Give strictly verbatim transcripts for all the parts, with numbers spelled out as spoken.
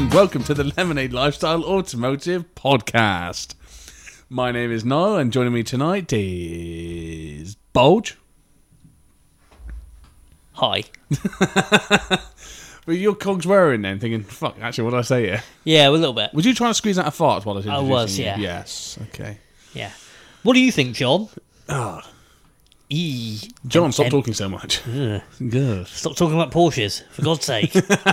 and welcome to the Lemonade Lifestyle Automotive Podcast. My name is Niall, and joining me tonight is Bulge. Hi. Well, your cogs were in then, thinking, fuck, actually, what did I say here? Yeah, a little bit. Was you trying to squeeze out a fart while I was I introducing was, you? yeah. Yes, okay. Yeah. What do you think, John? Ah, E. John, stop and- talking so much. Ugh. Good. Stop talking about Porsches, for God's sake.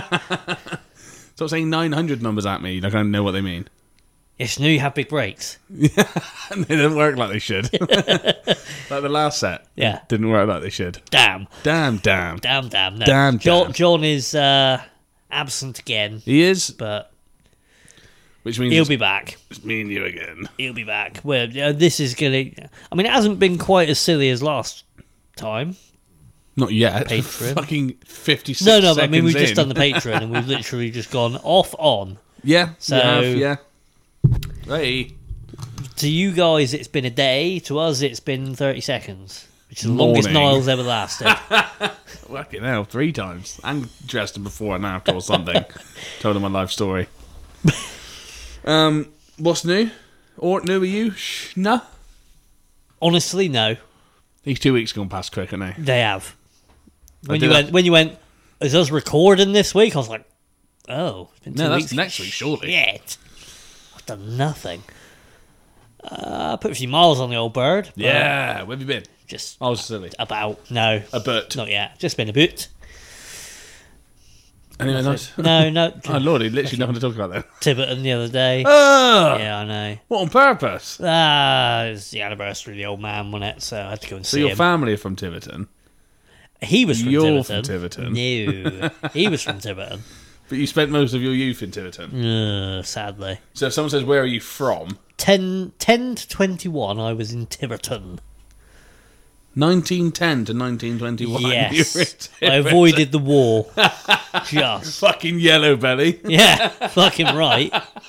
Stop saying nine hundred numbers at me, like I don't know what they mean. It's new you have big brakes. And they don't work like they should. Like the last set. Yeah. Didn't work like they should. Damn. Damn, damn. Damn, damn. No. Damn, John, damn. John is uh, absent again, He is, but which means he'll it's be back. me and you again. He'll be back. Well, uh, this is going to... I mean, it hasn't been quite as silly as last time. Not yet. Patreon. Fucking fifty-six No, no, but I mean, we've seconds just in. done the Patreon and we've literally just gone off on. Yeah, So- you have, yeah. Hey. To you guys, it's been a day. To us, it's been thirty seconds. Which is the Morning. longest Niall's ever lasted. Fucking hell, three times. And dressed him before and after or something. Told him my life story. um, what's new? Or new are you? Shh, nah. Honestly, no. These two weeks gone past quick, haven't they? They have. When did you that- went, when you went, is us recording this week? I was like, oh, it's been two No, that's weeks. next week, surely. Shit, I've done nothing. Uh, I put a few miles on the old bird. but Yeah, where have you been? just I was silly. about no, A bit. not yet. Just been a bit. Anyway, nice. No, no. Oh, Lord, he literally nothing to talk about then. Tiverton the other day. Ah! Yeah, I know. What, on purpose? Ah, it's the anniversary of the old man, wasn't it? So I had to go and So see your him. family are from Tiverton, he was from You're Tiverton. from Tiverton. No, he was from Tiverton. but you spent most of your youth in Tiverton. Uh, sadly. So if someone says, where are you from? ten, ten to twenty-one, I was in Tiverton. nineteen ten to nineteen twenty-one. You were in Yes. Tiverton. I avoided the war. Just. Fucking yellow belly. Yeah, fucking right.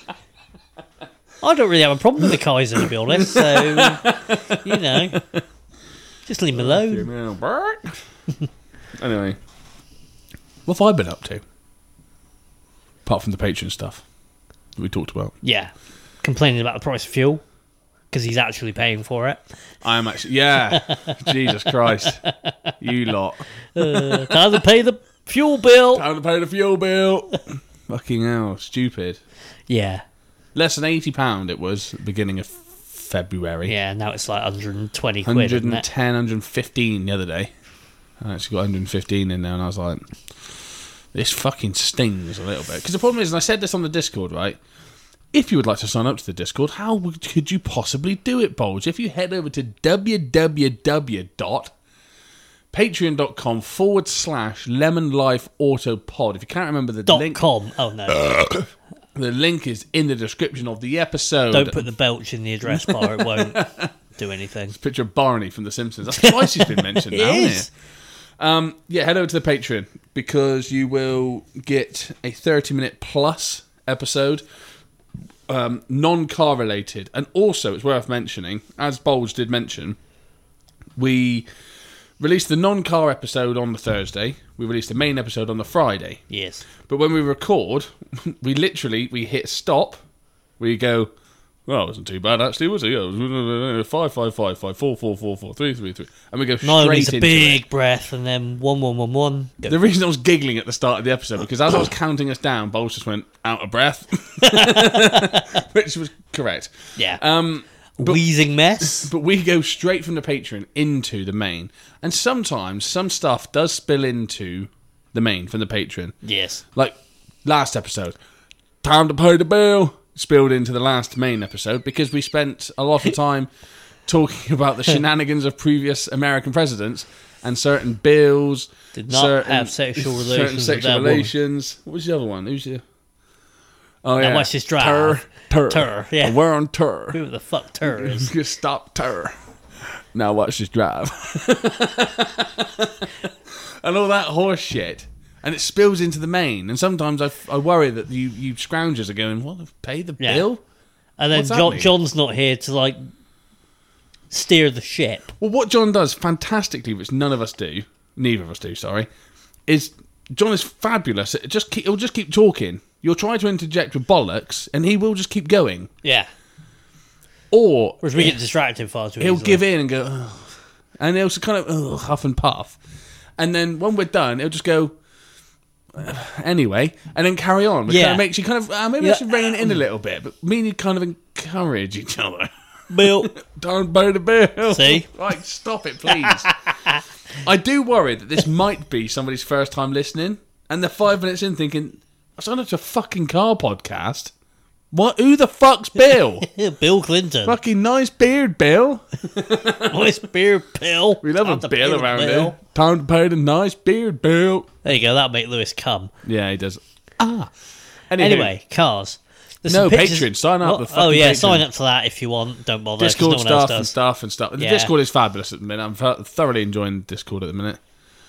I don't really have a problem with the Kaiser, to be honest, so, you know, just leave me alone. Anyway, what have I been up to? Apart from the Patreon stuff that we talked about. Yeah, complaining about the price of fuel, because he's actually paying for it. I am actually, yeah. Jesus Christ. You lot. Uh, time to pay the fuel bill. Time to pay the fuel bill. Fucking hell, stupid. Yeah, Less than eighty pounds it was at the beginning of February. yeah, now it's like one hundred twenty quid, one isn't hundred it? ten, one hundred fifteen the other day. I actually got one hundred fifteen in there and I was like, this fucking stings a little bit. Because the problem is, and I said this on the Discord, right? If you would like to sign up to the Discord, how would, could you possibly do it, Bulge? If you head over to www.patreon.com forward slash Lemon Life Auto Pod. If you can't remember the Dot link, com. Oh, no. the link is in the description of the episode. Don't put the belch in the address bar. It won't do anything. Picture of Barney from The Simpsons. That's twice he's been mentioned It now, is. isn't it? Um, yeah, head over to the Patreon because you will get a thirty minute plus episode, um, non-car related. And also, it's worth mentioning, as Bulge did mention, we released the non-car episode on the Thursday. We released the main episode on the Friday. Yes. But when we record, we literally, we hit stop. We go, well, it wasn't too bad actually, was it? Yeah, it was five, five, five, five, four, four, four, four, three, three, three, and we go Niall straight needs a into big it. breath and then one, one, one, one. Go. The reason I was giggling at the start of the episode because as I was counting us down, Bowles just went out of breath, which was correct. Yeah. Um, Wheezing mess. but we go straight from the Patreon into the main, and sometimes some stuff does spill into the main from the Patreon. Yes. Like last episode, time to pay the bill, spilled into the last main episode because we spent a lot of time talking about the shenanigans of previous American presidents and certain bills. Did not certain, have sexual relations certain with sexual that woman. relations. What was the other one? Who's the? Oh Now yeah, watch this drive. Tur, tur, Tur, yeah. We're on tour. Who the fuck Tur is? Just stop tur. Now watch this drive. And all that horse shit. And it spills into the main. And sometimes I, I worry that you, you scroungers are going, what, pay the Yeah. bill? And then What's that John, mean? John's not here to, like, steer the ship. Well, what John does fantastically, which none of us do, neither of us do, sorry, is John is fabulous. It just keep, he'll just keep talking. You'll try to interject with bollocks, and he will just keep going. Yeah. Or Whereas we get distracted far too he'll easily. give in and go, ugh. And he'll kind of ugh, huff and puff. And then when we're done, he'll just go, anyway, and then carry on. Which Yeah. kind of makes you kind of, uh, maybe Yeah. I should rein it in a little bit, but me and you kind of encourage each other. Bill. Don't burn the bill. See? Right, stop it, please. I do worry that this might be somebody's first time listening, and they're five minutes in thinking, I signed up to a fucking car podcast. What? Who the fuck's Bill? Bill Clinton. Fucking nice beard, Bill. Nice beard, Bill. We love Time a to Bill beard, around Bill. here. Time to pay the nice beard, Bill. There you go. That'll make Lewis come. Yeah, he does. Ah. Anywho, Anyway, cars. There's No, some pictures- Patreon. Sign up What? the fucking Oh, yeah, Patreon. sign up to that if you want. Don't bother. 'cause Discord no one else stuff and does. stuff and stuff. The Yeah. Discord is fabulous at the minute. I'm th- thoroughly enjoying Discord at the minute.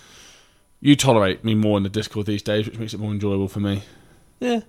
You tolerate me more in the Discord these days, which makes it more enjoyable for me. Yeah.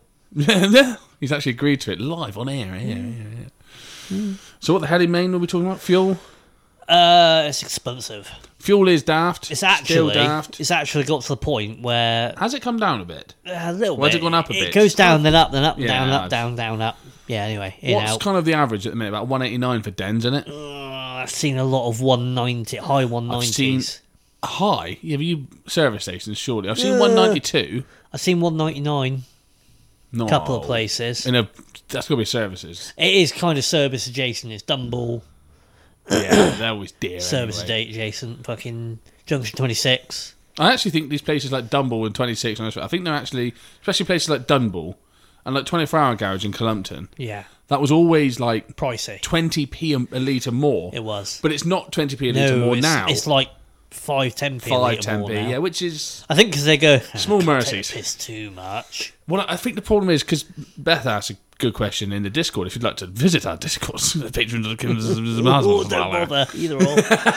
He's actually agreed to it live on air. Yeah, yeah, yeah. Mm. So what the hell, main are we talking about? Fuel? Uh, it's expensive. Fuel is daft. It's Still actually daft. it's actually got to the point where Has it come down a bit? a little Why's bit. it gone up a It bit? goes down, then up, then up, Yeah, down, it up, has. down, down, up. Yeah. Anyway, in What's out. kind of the average at the minute? About one eighty-nine for Dens, isn't it? Uh, I've seen a lot of one ninety, high one I've seen nineties. high. Yeah, but you service stations surely. I've seen Yeah. one ninety-two. I've seen one ninety-nine. No, A couple of places. In a that's gonna be services. It is kind of service adjacent. It's Dumble, Yeah, they're always dear. service anyway. adjacent. Fucking Junction twenty-six. I actually think these places like Dunball and twenty-six, I think they're actually, especially places like Dunball and like twenty-four hour garage in Columpton. Yeah, That was always like pricey. twenty p a, a litre more. It was. But it's not twenty p a litre No, more it's, now. it's like five, ten p. five, a ten litre p, more now. yeah, which is I think because they go Small "Oh, can't take mercies." the piss too much. well. I think the problem is because Beth asked a good question in the Discord. If you'd like to visit our Discord, patron dot com Oh, don't bother either or.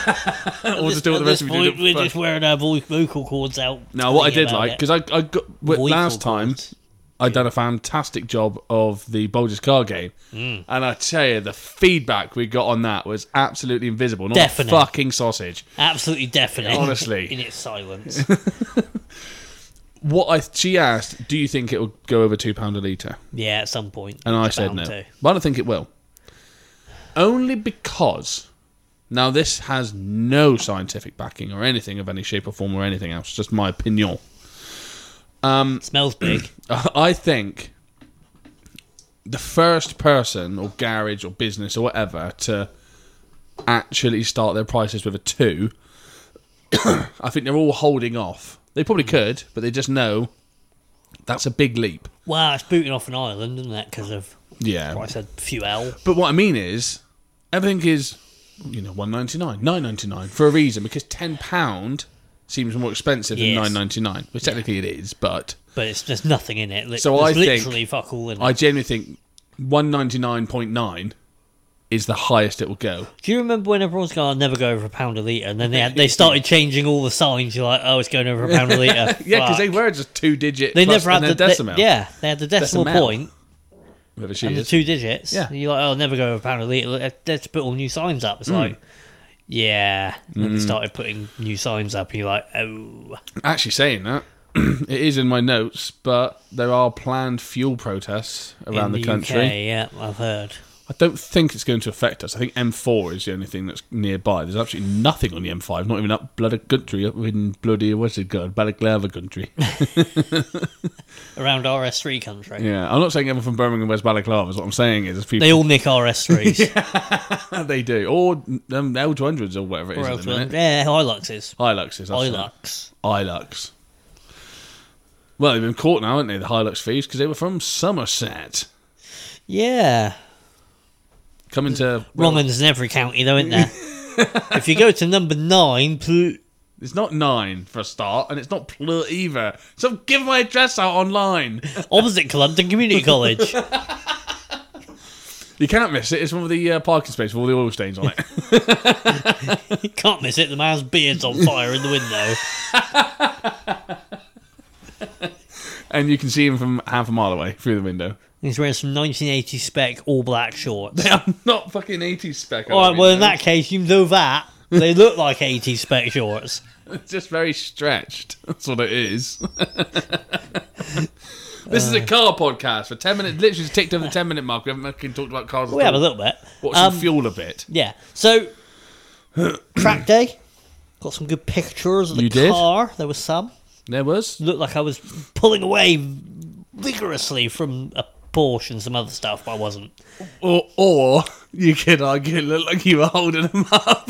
or just do what the rest of you point, do. We're just wearing our voice vocal cords out. Now, what I thinking did about like it. because I, I got Vocal last time. cords. I'd done a fantastic job of the Bulger's car game, Mm. and I tell you, the feedback we got on that was absolutely invisible. Not Definite. a fucking sausage. Absolutely definite. Honestly. in its silence. What I she asked, do you think it will go over two pound a litre? Yeah, at some point. And I It's said bound no, to. but I don't think it will. Only because now this has no scientific backing or anything of any shape or form or anything else. Just my opinion. Um, Smells big. I think the first person or garage or business or whatever to actually start their prices with a two, I think they're all holding off. They probably could, but they just know that's a big leap. Well, it's booting off an island, isn't it? Because of Yeah. I said fuel. But what I mean is, everything is, you know, one ninety nine, nine ninety nine for a reason, because ten pound seems more expensive than Yes. nine ninety nine, which technically it is, but But it's there's nothing in it. Li- So there's I think- literally fuck all in it. I genuinely think one ninety nine point nine is the highest it will go. Do you remember when everyone's going, I'll never go over a pound a litre? And then they had, they started changing all the signs. You're like, oh, it's going over a pound a litre. Yeah, because Fuck. they were just two digit. They plus never had and the then decimal. They, yeah, they had the decimal, Decimal. point Whatever she and the is. two digits. Yeah. You're like, oh, I'll never go over a pound a litre. Let's- Let's put all new signs up. It's Hmm. like, yeah. And then they started putting new signs up, and you're like, oh. Actually, saying that, it is in my notes, but there are planned fuel protests around in the, the country. U K, yeah, I've heard. I don't think it's going to affect us. I think M four is the only thing that's nearby. There's absolutely nothing on the M five, not even up bloody country, up in bloody, what's it called, Balaclava country. Around R S three country. Yeah, I'm not saying everyone from Birmingham wears balaclavas. What I'm saying is, people, They all nick R S threes. they do, or um, L two hundreds or whatever it is. Or at else the minute. yeah, Hiluxes. Hiluxes. That's right. Hilux. Hilux. Well, they've been caught now, haven't they? The Hilux thieves, because they were from Somerset, Yeah. coming to. Wrong ones in every county, though, isn't there? If you go to number nine, pl- It's not nine for a start, and it's not Pl either. So give my address out online. opposite Columpton Community College. You can't miss it. It's one of the uh, parking spaces with all the oil stains on it. You can't miss it. The man's beard's on fire in the window. And you can see him from half a mile away through the window. He's wearing some nineteen eighty spec all black shorts. They are not fucking eighties spec. All right, well, in that case, you know that. They look like eighties spec shorts. It's just very stretched. That's what it is. This is a car podcast for ten minutes. Literally just ticked over the ten minute mark. We haven't fucking talked about cars. We have a little bit. Watch some Um, fuel a bit. Yeah. So, track day. Got some good pictures of the You did? car. There was some. There was. Looked like I was pulling away vigorously from a Porsche and some other stuff, but I wasn't. Or, or you could argue it looked like you were holding them up.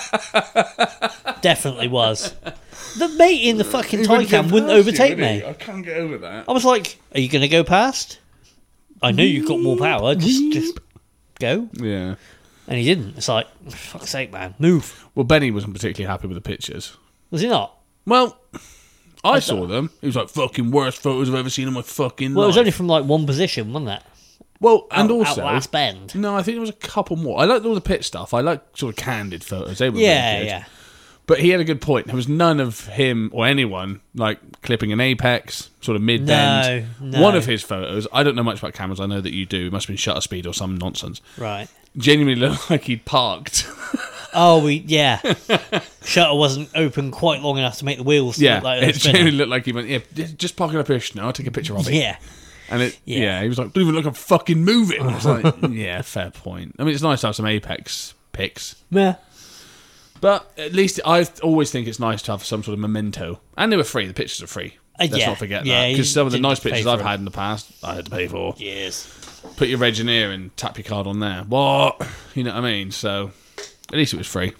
Definitely was. The mate in the fucking He wouldn't Taycan get wouldn't past overtake you, would he? me. I can't get over that. I was like, "Are you going to go past?" I know you've got more power. Just, just go. Yeah. And he didn't. It's like, for fuck's sake, man, move. Well, Benny wasn't particularly happy with the pictures. Was he not? Well, I, I saw don't- them. It was like fucking worst photos I've ever seen in my fucking Well, it life. was only from like one position, wasn't it? well, and Out- also, out last bend. no, I think there was a couple more. I liked all the pit stuff. I like sort of candid photos. They were Yeah, really good. yeah. But he had a good point. There was none of him or anyone like clipping an apex, sort of mid bend. No, no. One of his photos. I don't know much about cameras. I know that you do. It must have been shutter speed or some nonsense. Right. Genuinely looked like he'd parked. Oh, we yeah. Shutter wasn't open quite long enough to make the wheels yeah, look like they it were spinning. genuinely looked like he went. Yeah, just park it up here now. I'll take a picture of it. Yeah. And it, yeah. Yeah. he was like, don't even look, I'm fucking moving. I was like, yeah, fair point. I mean, it's nice to have some Apex pics, Yeah. but at least I always think it's nice to have some sort of memento. And they were free. The pictures are free. Uh, Let's yeah. not forget Yeah, that. you Because some of the didn't nice pay pictures for I've them. had in the past, I had to pay for. Yes. Put your reg in here and tap your card on there. What? You know what I mean? So, at least it was free.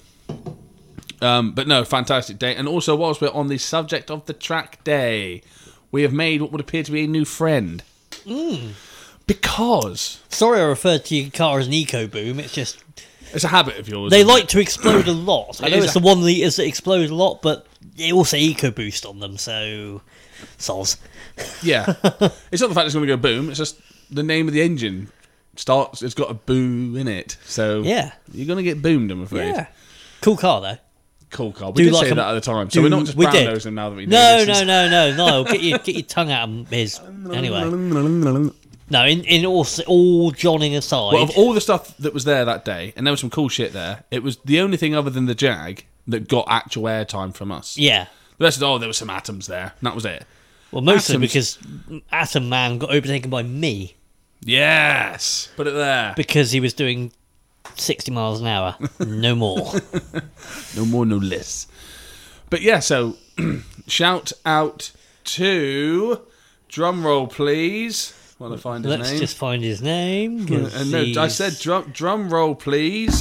Um, but no, fantastic day. And also, whilst we're on the subject of the track day, we have made what would appear to be a new friend. Mm. Because Sorry I referred to your car as an eco boom. It's just it's a habit of yours. they isn't like it? to explode a lot. I It know is it's a- the one litres that explode a lot, but they all say eco boost on them, so soz. Yeah. It's not the fact it's going to go boom, it's just the name of the engine starts, it's got a boo in it. So Yeah. you're going to get boomed, I'm afraid. Yeah. Cool car though. Cool car. We Do did like say a- that at the time. So do- we're not just we brown did. nosing now that we know No, this no, is- no, no, no. Get your get your tongue out of his anyway. No, in in all all johnning aside. Well, of all the stuff that was there that day, and there was some cool shit there, it was the only thing other than the Jag that got actual airtime from us. yeah. The rest is, oh, there were some atoms there. And that was it. Well, mostly Atoms- because Atom Man got overtaken by me Yes. Put it there. because he was doing sixty miles an hour, no more. No more, no less. But yeah, so shout out to drum roll, please. While I find his Let's name. just find his name. 'cause Uh, no, I he's- said drum drum roll, please.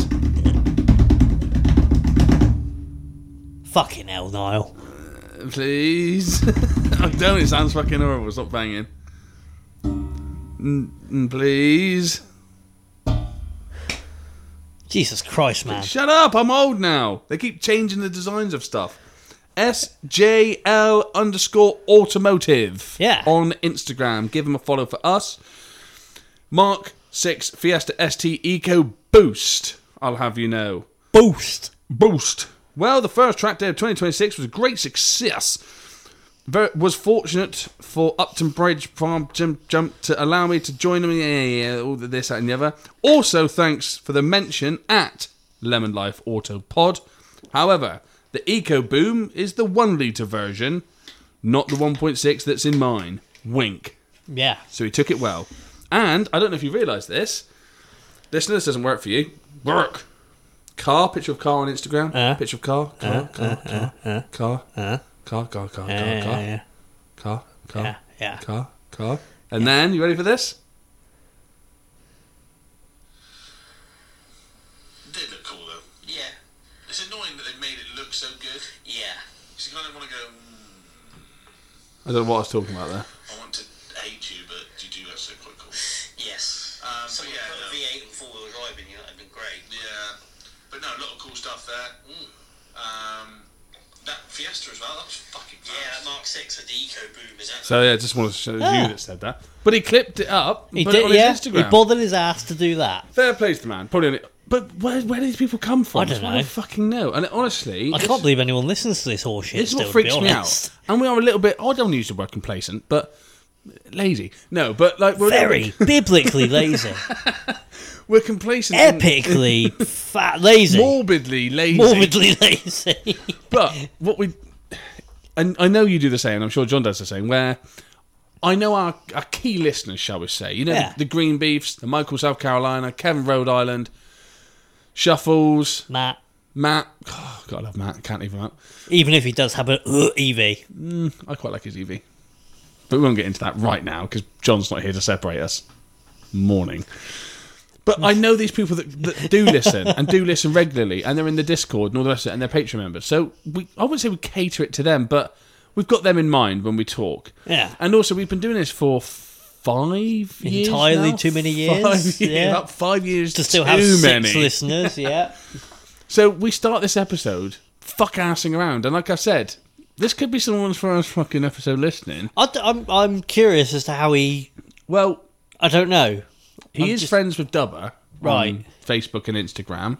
fucking hell, Niall. Please. I don't. It sounds fucking horrible. Stop banging. Mm, mm, please. Jesus Christ, man. Shut up. I'm old now. They keep changing the designs of stuff. S J L underscore automotive. Yeah. On Instagram. Give them a follow for us. Mark six Fiesta S T Eco Boost. I'll have you know. Boost. Boost. Well, the first track day of twenty twenty-six was a great success. Very, was fortunate for Upton Bridge Farm Jump, jump to allow me to join them. Yeah, yeah, yeah, all the this, that, and the other. Also, thanks for the mention at Lemon Life Auto Pod. However, the Eco Boom is the one litre version, not the one point six that's in mine. Wink. Yeah. So he took it well. And, I don't know if you realise this, listener, this doesn't work for you. Work. Car, picture of car on Instagram. Uh, picture of car, car, uh, car, uh, car, uh, car, uh, car, car, car, yeah, car, yeah, car, car, yeah, yeah. car, car. And then, you ready for this? It did look cool though. Yeah, It's annoying that they've made it look so good. yeah. So you kind of want to go, mm, I don't know what I was talking about there. I want to hate you, but you do actually look quite cool. Yes. Um, Someone but yeah, put a no. V eight and four-wheel drive in you, that'd been great. Yeah, but no, a lot of cool stuff there. Mm. Um, that Fiesta as well, that was fucking fast. Yeah, that Mark six with the Eco Boom, is that? So, yeah, just wanted to show Ah. you that said that. But he clipped it up and He put it did, on yeah. his He Instagram. bothered his ass to do that. Fair play to the man. Probably only... But where, where do these people come from? I don't That's what I know. fucking know. And honestly... I it's- can't believe anyone listens to this horseshit. It's still, what to freaks be me honest. out. And we are a little bit... I don't use the word complacent, but... Lazy. No, but like... We're a little Very bit- biblically lazy, We're complacent. in- epically fat lazy, Morbidly lazy. morbidly lazy. But what we... And I know you do the same, and I'm sure John does the same, where I know our, our key listeners, shall we say. You know, Yeah. the, the Green Beefs, the Michael South Carolina, Kevin Rhode Island, Shuffles, Matt. Matt. Oh, God, I love Matt. Can't leave him out. Even if he does have an uh, E V. I quite like his E V. But we won't get into that right now because John's not here to separate us. Morning. But I know these people that, that do listen and do listen regularly, and they're in the Discord and all the rest of it, and they're Patreon members. So we, I wouldn't say we cater it to them, but we've got them in mind when we talk. Yeah. And also, we've been doing this for five years Entirely now? too many years. Five years. Yeah. About five years To still too have six many. listeners, yeah. So we start this episode fuck-assing around, and like I said, this could be someone's first fucking episode listening. I, I'm, I'm curious as to how he... Well, I don't know. he I'm is just- friends with Dubber Right. on Facebook and Instagram.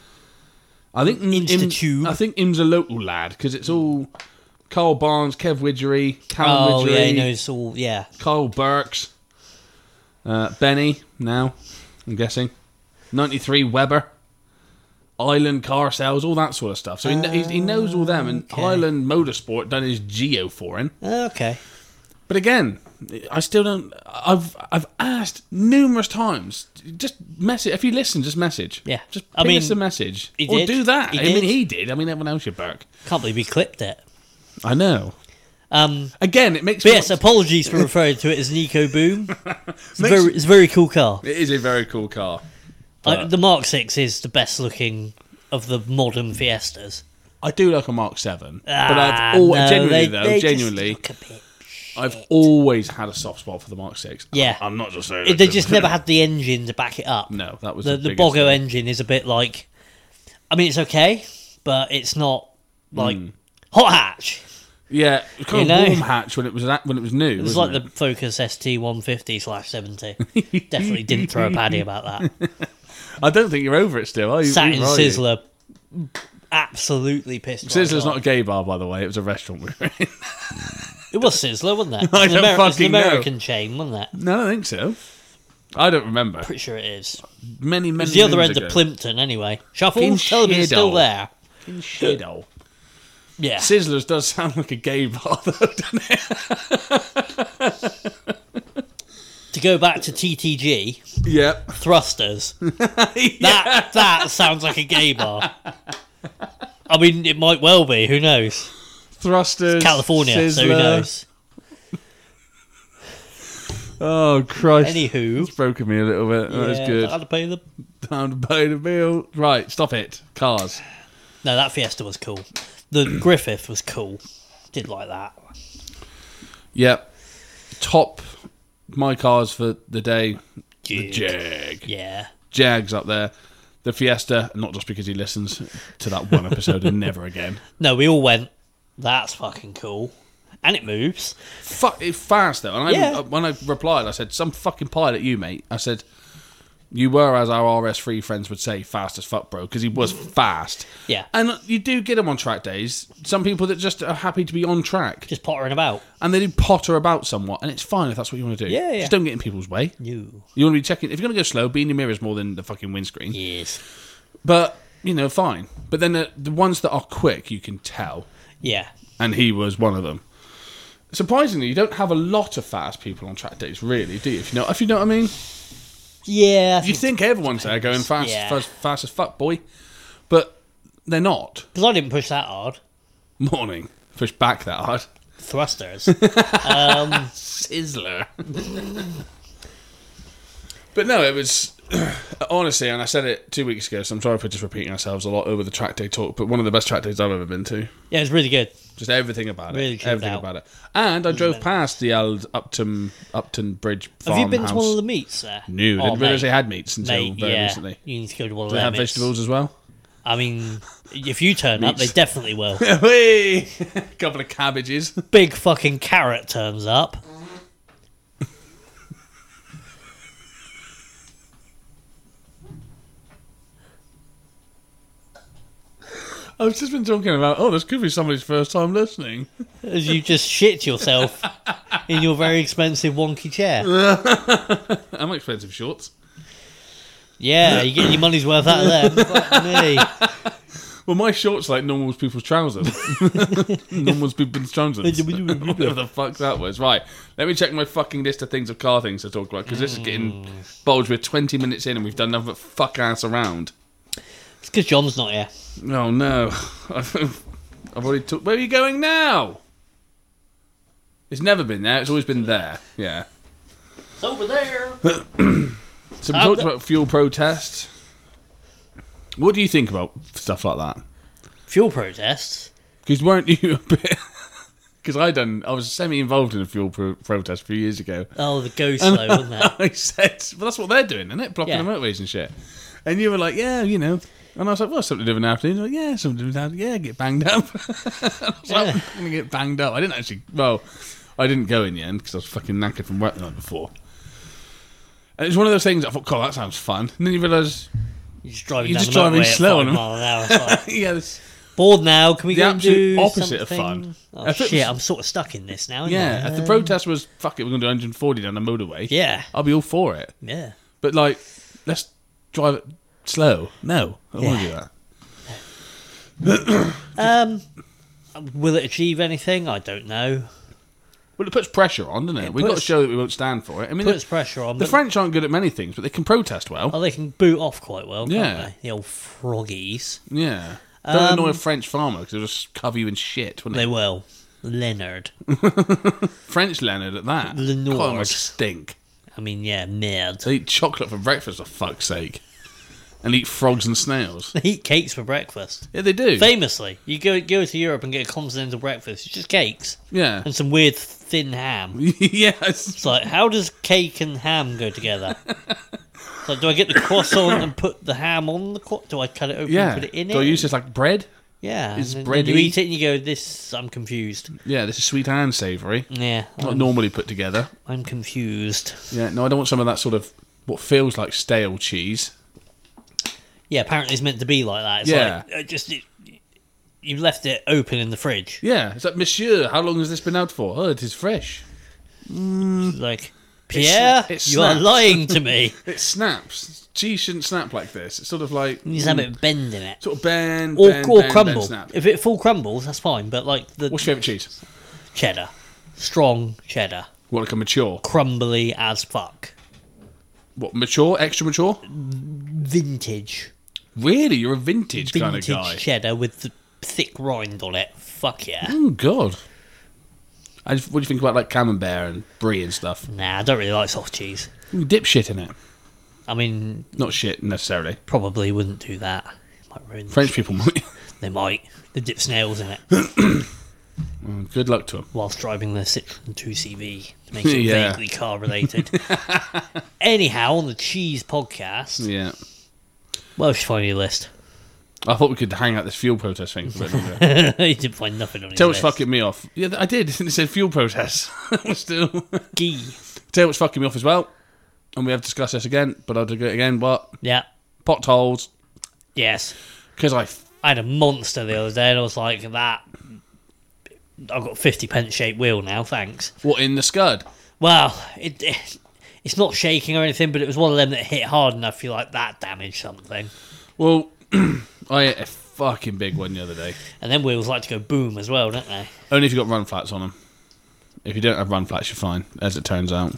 I think Im- Instatube. I think Im's a local lad because it's all Carl Barnes, Kev Widgery, Callum Oh, Widgery, yeah, he knows all... Yeah. Carl Burks, uh, Benny. Now, I'm guessing ninety-three Weber, Island Car Sales, all that sort of stuff. So he, kn- he knows all them. And Okay. Highland Motorsport done his geo for him. Okay. But again, I still don't. I've I've asked numerous times. Just message if you listen. Just message. Yeah. Just I ping mean, us a message. he or did. do that. He I mean, did. he did. I mean, everyone else, you Burke. Can't believe he clipped it. I know. Um, Again, it makes. but me yes, want- apologies for referring to it as Nico Boom. It's, a Makes- very, it's a very cool car. it is a very cool car. Uh, But the Mark six is the best looking of the modern Fiestas. I do like a Mark Seven. but Ah, I've al- no, genuinely they- though, they just genuinely, look a bit I've always had a soft spot for the Mark Six. Yeah. I'm not just saying. It- it They 'cause- just never had the engine to back it up. No, that was The, the, the biggest Bogo thing. engine is a bit like... I mean, it's okay, but it's not like... Hmm. Hot hatch! Yeah, it was kind You of know? warm hatch when it was when it was new. It was like the Focus S T one fifty slash seventy. Definitely didn't throw a paddy about that. I don't think you're over it still. Are you? Sat in Either are you? Sizzler, absolutely pissed. Sizzler's right not a off. gay bar, by the way. It was a restaurant we were in. It was Sizzler, wasn't it? I It's an, don't Ameri- it's an fucking know. American chain, wasn't it? No, I don't think so. I don't remember. Pretty sure it is. Many, many. It's the other moons end ago. of Plimpton, anyway. Shuffle, Fucking tell them it's still shithole. there. In Shadow. Yeah. Sizzlers does sound like a gay bar, though, doesn't it? To go back to T T G, Yep. Thrusters. That that sounds like a gay bar. I mean, it might well be. Who knows? Thrusters. California, so who Sizzler. knows? Oh, Christ. Anywho, It's broken me a little bit. That was yeah, good. I'd pay them. Time to pay the bill. Right, stop it. Cars. No, that Fiesta was cool. The Griffith was cool. Did like that. Yep. Top my cars for the day. The Jag. Jag. Yeah. Jag's up there. The Fiesta, not just because he listens to that one episode and never again. No, we all went, that's fucking cool. And it moves. Fuck, it's fast though. And I, Yeah. when I replied, I said, "Some fucking pilot, you mate." I said, "You were, as our R S three friends would say, fast as fuck, bro," because he was fast. Yeah. And you do get him on track days. Some people that just are happy to be on track, Just pottering about. and they do potter about somewhat, and it's fine if that's what you want to do. Yeah, yeah. Just don't get in people's way. You. You want to be checking. If you're going to go slow, be in your mirrors more than the fucking windscreen. Yes. But you know, fine. But then the, the ones that are quick, you can tell, Yeah. and he was one of them. Surprisingly, you don't have a lot of fast people on track days, really, do you? If you know, if you know what I mean. Yeah. I You think everyone's there going fast, Yeah. fast, fast as fuck, boy, but they're not. Because I didn't push that hard. Morning, push back that hard. Thrusters. um, Sizzler. But no, it was honestly, and I said it two weeks ago, so I'm sorry for just repeating ourselves a lot over the track day talk. But one of the best track days I've ever been to. yeah, it was really good. Just everything about Really it. chilled Everything out. about it. And I drove past the old Upton Upton Bridge Have you been to farmhouse. one of the meets there? No, didn't Oh, realise mate. they had meats until Mate, very yeah. recently. You need to go to one of Do they their have meets. vegetables as well? I mean, if you turn up, they Meats. definitely will. Whee! Couple of cabbages. Big fucking carrot turns up. I've just been talking about, oh, this could be somebody's first time listening. As you just shit yourself in your very expensive wonky chair. I'm expensive shorts. Yeah, you get your money's worth out of them. Fuck me. Well, my shorts are like normal people's trousers. normal people's trousers. Whatever the fuck that was. Right, let me check my fucking list of things of car things to talk about, because this is getting bulged. We're twenty minutes in and we've done nothing but fuck ass around. It's because John's not here. Oh no. I've already took. Where are you going now? It's never been there, it's always been there. Yeah. It's over there. So we Um, talked about fuel protests. What do you think about stuff like that? Fuel protests. Because weren't you a bit... Because I done, I was semi-involved in a fuel pro- protest a few years ago. Oh, the go slow, wasn't it? I said, well, that's what they're doing, isn't it? Blocking Yeah. the motorways and shit. And you were like, yeah, you know. And I was like, well, something to do in the afternoon. Like, yeah, something to do in the afternoon. Yeah, get banged up. I was like, Yeah. I'm going to get banged up. I didn't actually, well, I didn't go in the end because I was fucking knackered from work the night before. And it's one of those things I thought, God, that sounds fun. And then you realise, You're just driving You're down just the driving motorway slow at on five them. mile an hour. It's like, yeah, this, bored now. Can we The go and absolute do opposite of something? fun. Oh If it shit! was- I'm sort of stuck in this now. Aren't yeah, I? if the protest was, fuck it, we're going to do one hundred forty down the motorway, Yeah, I'll be all for it. yeah. But, like, let's drive it slow. No, I don't want to Yeah. do that. Um, will it achieve anything? I don't know. Well, it puts pressure on, doesn't it? It We've got to puts- show that we won't stand for it. I mean, Puts the, pressure on. the but- French aren't good at many things, but they can protest well. Oh, they can boot off quite well, can't Yeah. they? The old froggies. Yeah. Don't Um, annoy a French farmer because they'll just cover you in shit, wouldn't They they? will. Leonard. French Leonard at that. Lenord. God, they stink. I mean, yeah, merde. They eat chocolate for breakfast, for fuck's sake. And eat frogs and snails. They eat cakes for breakfast. Yeah, they do. Famously, you go go to Europe and get a continental breakfast. It's just cakes Yeah. and some weird thin ham. yes. It's like, how does cake and ham go together? It's like, do I get the croissant and put the ham on the croissant? Do I cut it open Yeah. and put it in Do it? I use this like bread? Yeah. is and then, then you bready? eat it and you go, this, I'm confused. Yeah, this is sweet and savoury. Yeah, Not I'm, normally put together. I'm confused. Yeah, no, I don't want some of that sort of what feels like stale cheese. Yeah, apparently it's meant to be like that. It's Yeah. like, uh, just, it, you left it open in the fridge. Yeah, it's like, Monsieur, how long has this been out for? Oh, it is fresh. It's like, Pierre, it you are snaps. lying to me. It snaps. Cheese shouldn't snap like this. It's sort of like You just have it bend in it. sort of bend, Or, bend, or bend, crumble. bend, snap. If it full crumbles, that's fine. But like the What's your favourite cheese? cheddar, strong cheddar, What, like a mature? crumbly as fuck, What, mature? Extra mature? vintage, Really? You're a vintage, vintage kind of guy? cheddar with the thick rind on it. Fuck yeah. Oh, God. I just, what do you think about like camembert and brie and stuff? Nah, I don't really like soft cheese. You dip shit in it. I mean, Not shit, necessarily. probably wouldn't do that. It might ruin the French shit. people might. They might. They dip snails in it Well, good luck to them. whilst driving the Citroen two C V to make it Yeah. vaguely car related. Anyhow, on the cheese podcast, Yeah. what else you find on your list? I thought we could hang out this fuel protest thing for a bit longer. You didn't find nothing on his Tell what's list. fucking me off. Yeah, I did. It said fuel protest. Still. Gee. Tell you what's fucking me off as well. And we have discussed this again, but I'll do it again. What? Yeah. Potholes. Yes. Because I. I had a monster the other day, and I was like, that. I've got a fifty pence shaped wheel now, thanks. What, in the Scud? Well, it, it it's not shaking or anything, but it was one of them that hit hard enough. I feel like that damaged something. Well, I hit a fucking big one the other day. And then wheels like to go boom as well, don't they? Only if you've got run flats on them. If you don't have run flats, you're fine, as it turns out.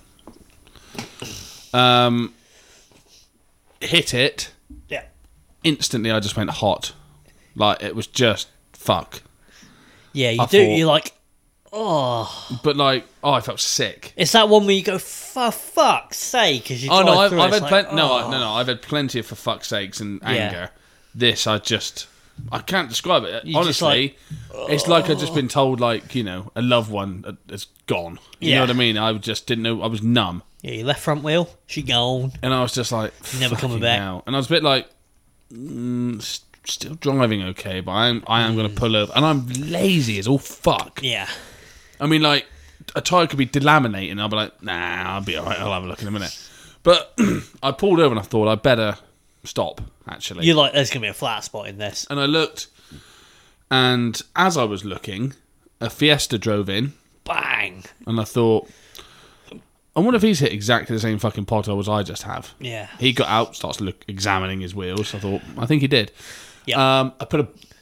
Um, hit it. Yeah. Instantly, I just went hot. Like, it was just fuck. Yeah, you I do. thought- You're like, oh. But, like, oh, I felt sick. It's that one where you go, for fuck's sake, as you Oh, drive no, I've, through, I've it's had like, plenty. No, oh. I- no, no, I've had plenty of for fuck's sakes and Yeah. anger. This, I just. I can't describe it. You just Honestly, it's like I've just been told, like, you know, a loved one has gone. You Yeah. know what I mean? I just didn't know. I was numb. Yeah, your left front wheel, she gone. And I was just like, Never coming fucking back. hell. And I was a bit like, mm, s- still driving okay, but I'm, I am going to pull over. And I'm lazy as all fuck. Yeah. I mean, like, a tyre could be delaminating, and I'll be like, nah, I'll be alright, I'll have a look in a minute. But I pulled over and I thought I'd better stop, actually. You're like, there's going to be a flat spot in this. And I looked, and as I was looking, a Fiesta drove in, Bang! and I thought, I wonder if he's hit exactly the same fucking pothole as I just have. Yeah. He got out, starts look examining his wheels. I thought, I think he did. Yeah. Um, I put a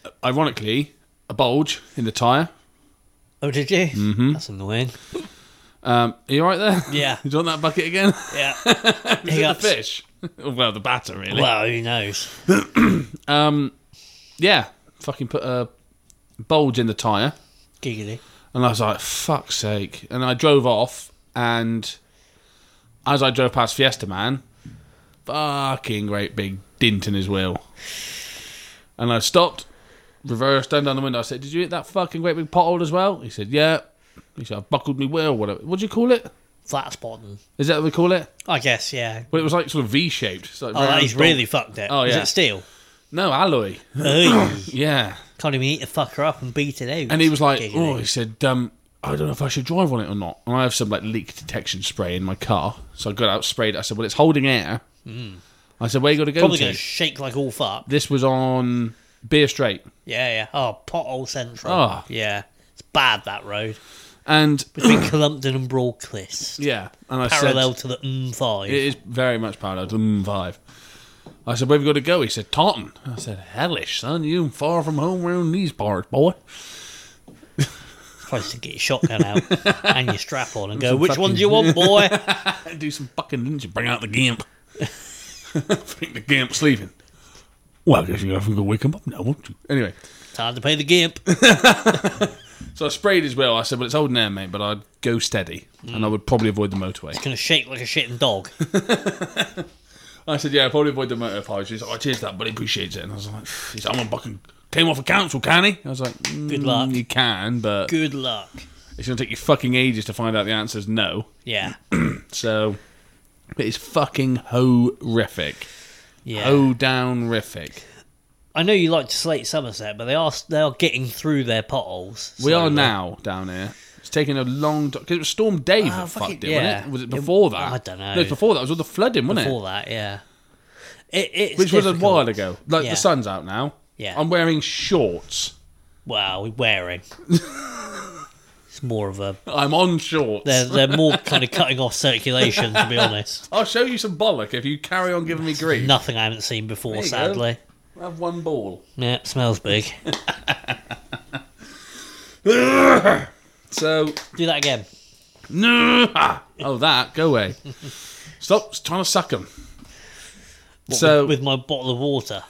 ironically, a bulge in the tyre. Oh, did you? Mm-hmm. That's annoying. Um, are you all right there? Yeah. You want that bucket again? Yeah. Is it the Hiccups. fish? Well, the batter, really. Well, who knows? Um, yeah, fucking put a bulge in the tyre. Giggly. And I was like, fuck's sake. And I drove off, and as I drove past Fiesta Man, fucking great big dint in his wheel. And I stopped, reversed, down down the window. I said, did you hit that fucking great big pothole as well? He said, yeah. He said, I buckled me wheel, whatever. What do you call it? Flat spotting. Is that what we call it? I guess, yeah. Well, it was like sort of V-shaped. It's like Oh, round he's dog- really fucked it. Oh, Is yeah. it steel? No, alloy. Oy. Yeah. Can't even eat the fucker up and beat it out. And he was like, Giggly. oh, he said, um, I don't know if I should drive on it or not. And I have some like leak detection spray in my car. So I got out, sprayed it. I said, well, it's holding air. Mm. I said, where you got to go Probably to? going to shake like all fuck. This was on Beer Straight. Yeah, yeah. Oh, pothole central. Oh. Yeah. It's bad, that road. And Between Columpton and Broadclist. yeah, and I Parallel said, to the M five. it is very much parallel to the M five. I said, where have you got to go? He said, Taunton. I said, hellish, son, you far from home around these parts, boy. Supposed to get your shotgun out and your strap on and go, Some which one fucking- do you want, boy? Do some fucking, didn't you bring out the gimp? I think the gimp's sleeping. Well, I guess you have to go wake him up now, won't you? Anyway. Time to pay the gimp. So I sprayed his wheel. I said, well, it's holding air, mate, but I'd go steady. Mm. And I would probably avoid the motorway. It's going to shake like a shitting dog. I said, yeah, I'd probably avoid the motorway. She's like, oh, cheers, that, buddy, appreciates it. And I was like, he's like, I'm fucking came off a council, can he? I was like, mm, Good luck. You can, but Good luck. it's going to take you fucking ages to find out the answer is no. Yeah. So, it is fucking horrific. Yeah. Oh, downrific. I know you like to slate Somerset, but they are they are getting through their potholes. We are slowly. now down here. It's taking a long time. Because it was Storm Dave Oh, that fucking- fucked it, yeah. wasn't it? Was it before that? I don't know. No, it was before that. It was all the flooding, wasn't Before that, yeah. It, it's it? Which was a difficult. while ago. Like, Yeah. the sun's out now. Yeah. I'm wearing shorts. Well, we're wearing. It's more of a... I'm on shorts. They're, they're more kind of cutting off circulation, to be honest. I'll show you some bollock if you carry on giving me grief. Nothing I haven't seen before, There you go. sadly. I have one ball. Yeah, it smells big. So, Do that again. no. Oh, that. Go away. Stop trying to suck them. What, So- with, with my bottle of water.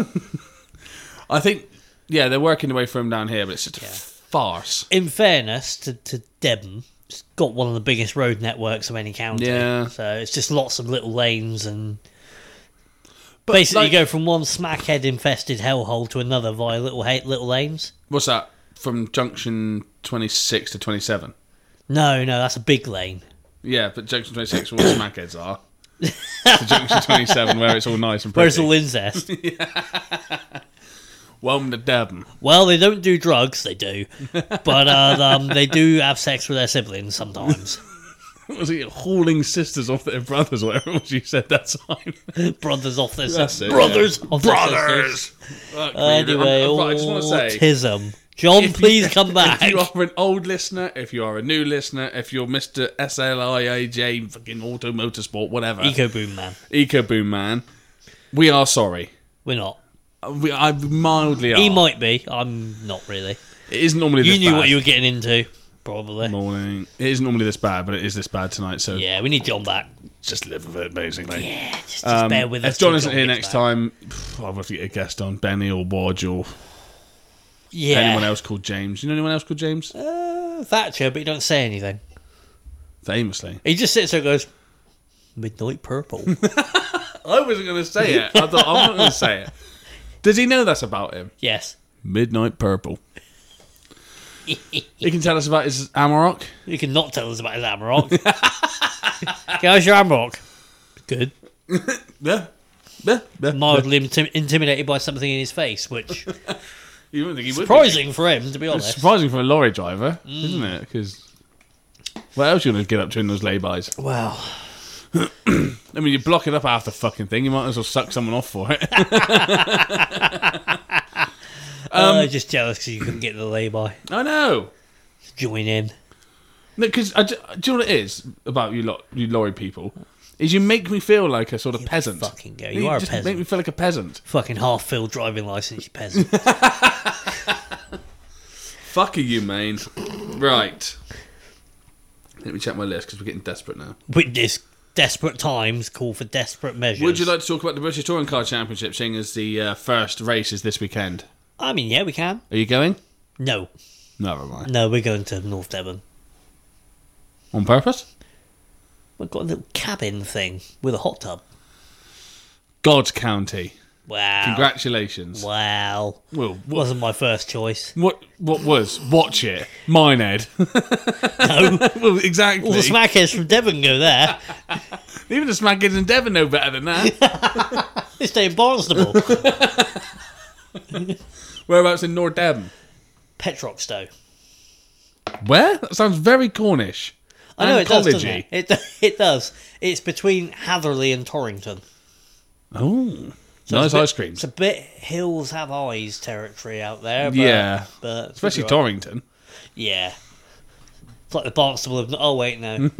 I think, yeah, they're working their way for him down here, but it's just a farce. In fairness to, to Devon, it's got one of the biggest road networks of any county. Yeah. So it's just lots of little lanes and... Basically, like- you go from one smackhead-infested hellhole to another via little ha- little lanes. What's that? From junction twenty-six to twenty-seven? No, no, that's a big lane. Yeah, but junction twenty-six where all the smackheads are. To junction twenty-seven where it's all nice and pretty. Where's all incest? Welcome to Devon. Well, they don't do drugs, they do. But uh, um, they do have sex with their siblings sometimes. Was it hauling sisters off their brothers, or whatever it was you said that time? Brothers off their That's sisters. it, Brothers yeah. off their Brothers! sisters. Fuck me, Anyway, I'm- I'm- I just want to say, autism. John, if please you- come back. If you are an old listener, if you are a new listener, if you're Mister S L I A J, fucking Auto Motorsport, whatever, Eco Boom Man. Eco Boom Man, we are sorry. We're not. We, I mildly are. He might be. I'm not really. It isn't normally You this knew bad. what you were getting into, probably. Morning. It isn't normally this bad, but it is this bad tonight, so Yeah, we need John back. just live with it, basically. Yeah, just, just Um, bear with us. if John till isn't here gets next back. time, I'll have to get a guest on, Benny or Wodge or Yeah. anyone else called James. You know anyone else called James? Uh, Thatcher, but he don't say anything. Famously. He just sits there and goes, Midnight Purple. I wasn't going to say it. I thought, I'm not going to say it. Does he know that's about him? Yes. Midnight Purple. He can tell us about his Amarok. You can not tell us about his Amarok. How's your Amarok? Good. Yeah. Yeah. yeah. Mildly intim- intimidated by something in his face, which You wouldn't think he would. be. surprising for him, to be It's honest. surprising for a lorry driver, Mm. isn't it? Because what else are you going to get up to in those laybys? Well, I mean, you block it up half the fucking thing. You might as well suck someone off for it. Um, uh, just jealous because you couldn't get the lay-by. I know. Join in. Because do you know what it is about you lot, you lorry people? is you make me feel like a sort of peasant. Fucking go. You are a just peasant. make me feel like a peasant. Fucking half-filled driving licence, you peasant. Fuck are you, man. Right. Let me check my list because we're getting desperate now. With this desperate times call for desperate measures. Would you like to talk about the British Touring Car Championship, seeing as the uh, first race is this weekend? I mean, yeah, we can. Are you going? No. Never mind. No, we're going to North Devon. On purpose? We've got a little cabin thing with a hot tub. God's County. Wow. Congratulations. Wow. Well, what, Wasn't my first choice. what what was? Watch it. Mine, Ed. No. Well, exactly. All the smackheads from Devon go there. Even the smackheads in Devon know better than that. They stay in Barnstable. Whereabouts in North Devon? Petroxstowe. Where? That sounds very Cornish. I know And it does, doesn't collegey. it? it? It does. It's between Hatherley and Torrington. Oh. So nice it's a bit- ice creams. It's a bit hills have eyes territory out there. But, Yeah. But Especially right. Torrington. Yeah. It's like the Barnstable of... Oh, wait, no.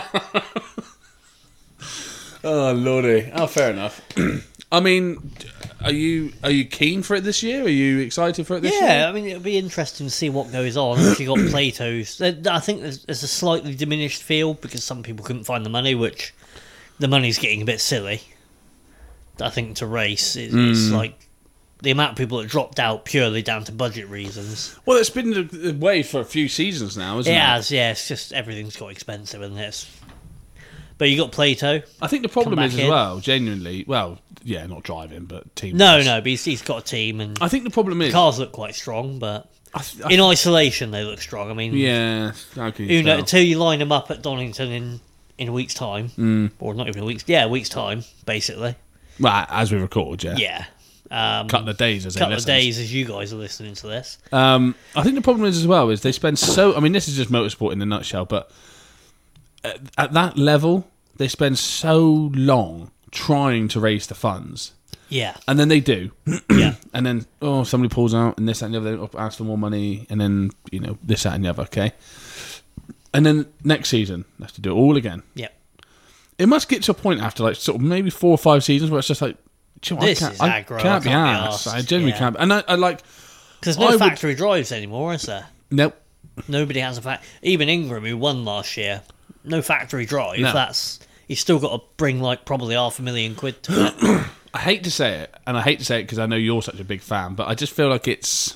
Oh, lordy. Oh, fair enough. I mean, are you are you keen for it this year? Are you excited for it this year? Yeah, I mean, it'll be interesting to see what goes on. If you got Plato's, I think there's, there's a slightly diminished field because some people couldn't find the money, which the money's getting a bit silly. I think to race, it's, Mm. it's like the amount of people that dropped out purely down to budget reasons. Well, it's been the- the way for a few seasons now, isn't It it? has, yeah. It's just everything's got expensive, and it's. But you got Plato. I think the problem Come is back as in. well, genuinely, well, yeah, not driving, but team. No, race. no, but he's, he's got a team, and I think the problem is, cars look quite strong, but I th- I in isolation they look strong. I mean, yeah, how can you you know, tell? until you line them up at Donington in, in a week's time, Mm. or not even a week's, yeah, a week's time, basically. Well, as we record, yeah, Yeah, um, couple of days as they couple of listen. days as you guys are listening to this. Um, I think the problem is as well is they spend so. I mean, this is just motorsport in a nutshell, but at, at that level, they spend so long trying to raise the funds, Yeah, and then they do, yeah, and then oh, somebody pulls out, and this that, and the other, they ask for more money, and then you know this that, and the other. Okay, and then next season they have to do it all again. yeah. It must get to a point after like sort of maybe four or five seasons where it's just like, "Do you know what, This I can't, is I aggro, can't I be can't be asked. arsed, I genuinely yeah. can't. Be. And I, I like, Because no I would- factory drives anymore, is there? nope. Nobody has a fact. Even Ingram, who won last year, no factory drive. No. That's he's still got to bring like probably half a million quid to it. I hate to say it, and I hate to say it because I know you're such a big fan, but I just feel like it's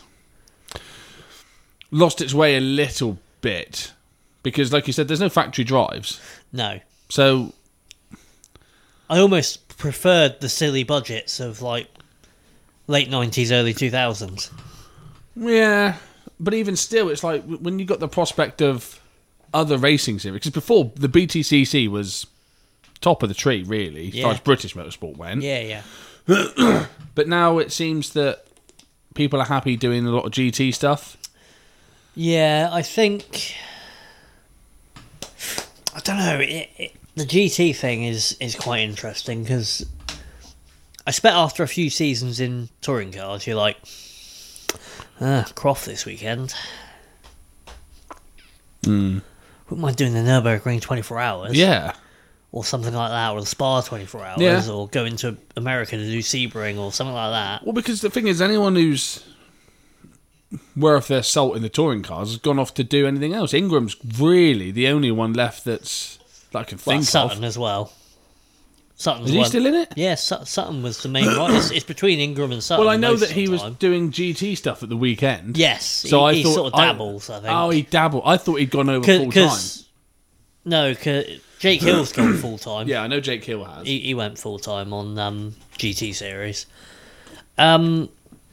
lost its way a little bit because, like you said, there's no factory drives. No, So I almost preferred the silly budgets of like late nineties, early two thousands. yeah, but even still, it's like when you got the prospect of other racing series because before the B T C C was top of the tree, really, as far Yeah. as British motorsport went. Yeah, yeah. But now it seems that people are happy doing a lot of G T stuff. Yeah, I think I don't know. It, it, the G T thing is is quite interesting because I spent after a few seasons in touring cars, you're like, ah, Croft this weekend. Mm. Wouldn't mind doing the Nürburgring twenty-four hours, Yeah. or something like that, or the Spa twenty-four hours, Yeah. or going to America to do Sebring or something like that. Well, because the thing is, anyone who's worth their salt in the touring cars has gone off to do anything else. Ingram's really the only one left that's that I can Well, think Sutton of. as well. Sutton's Is he one- still in it? Yeah, Sut- Sutton was the main right. It's, it's between Ingram and Sutton. Well, I know most that of he the was time. doing G T stuff at the weekend. Yes, So he, I he thought sort of I- dabbles. I, think. Oh, he dabbled. I thought he'd gone over full time. Because no, cause Jake Hill's gone full time. Yeah, I know Jake Hill has. he, he went full time on um, G T series. Um,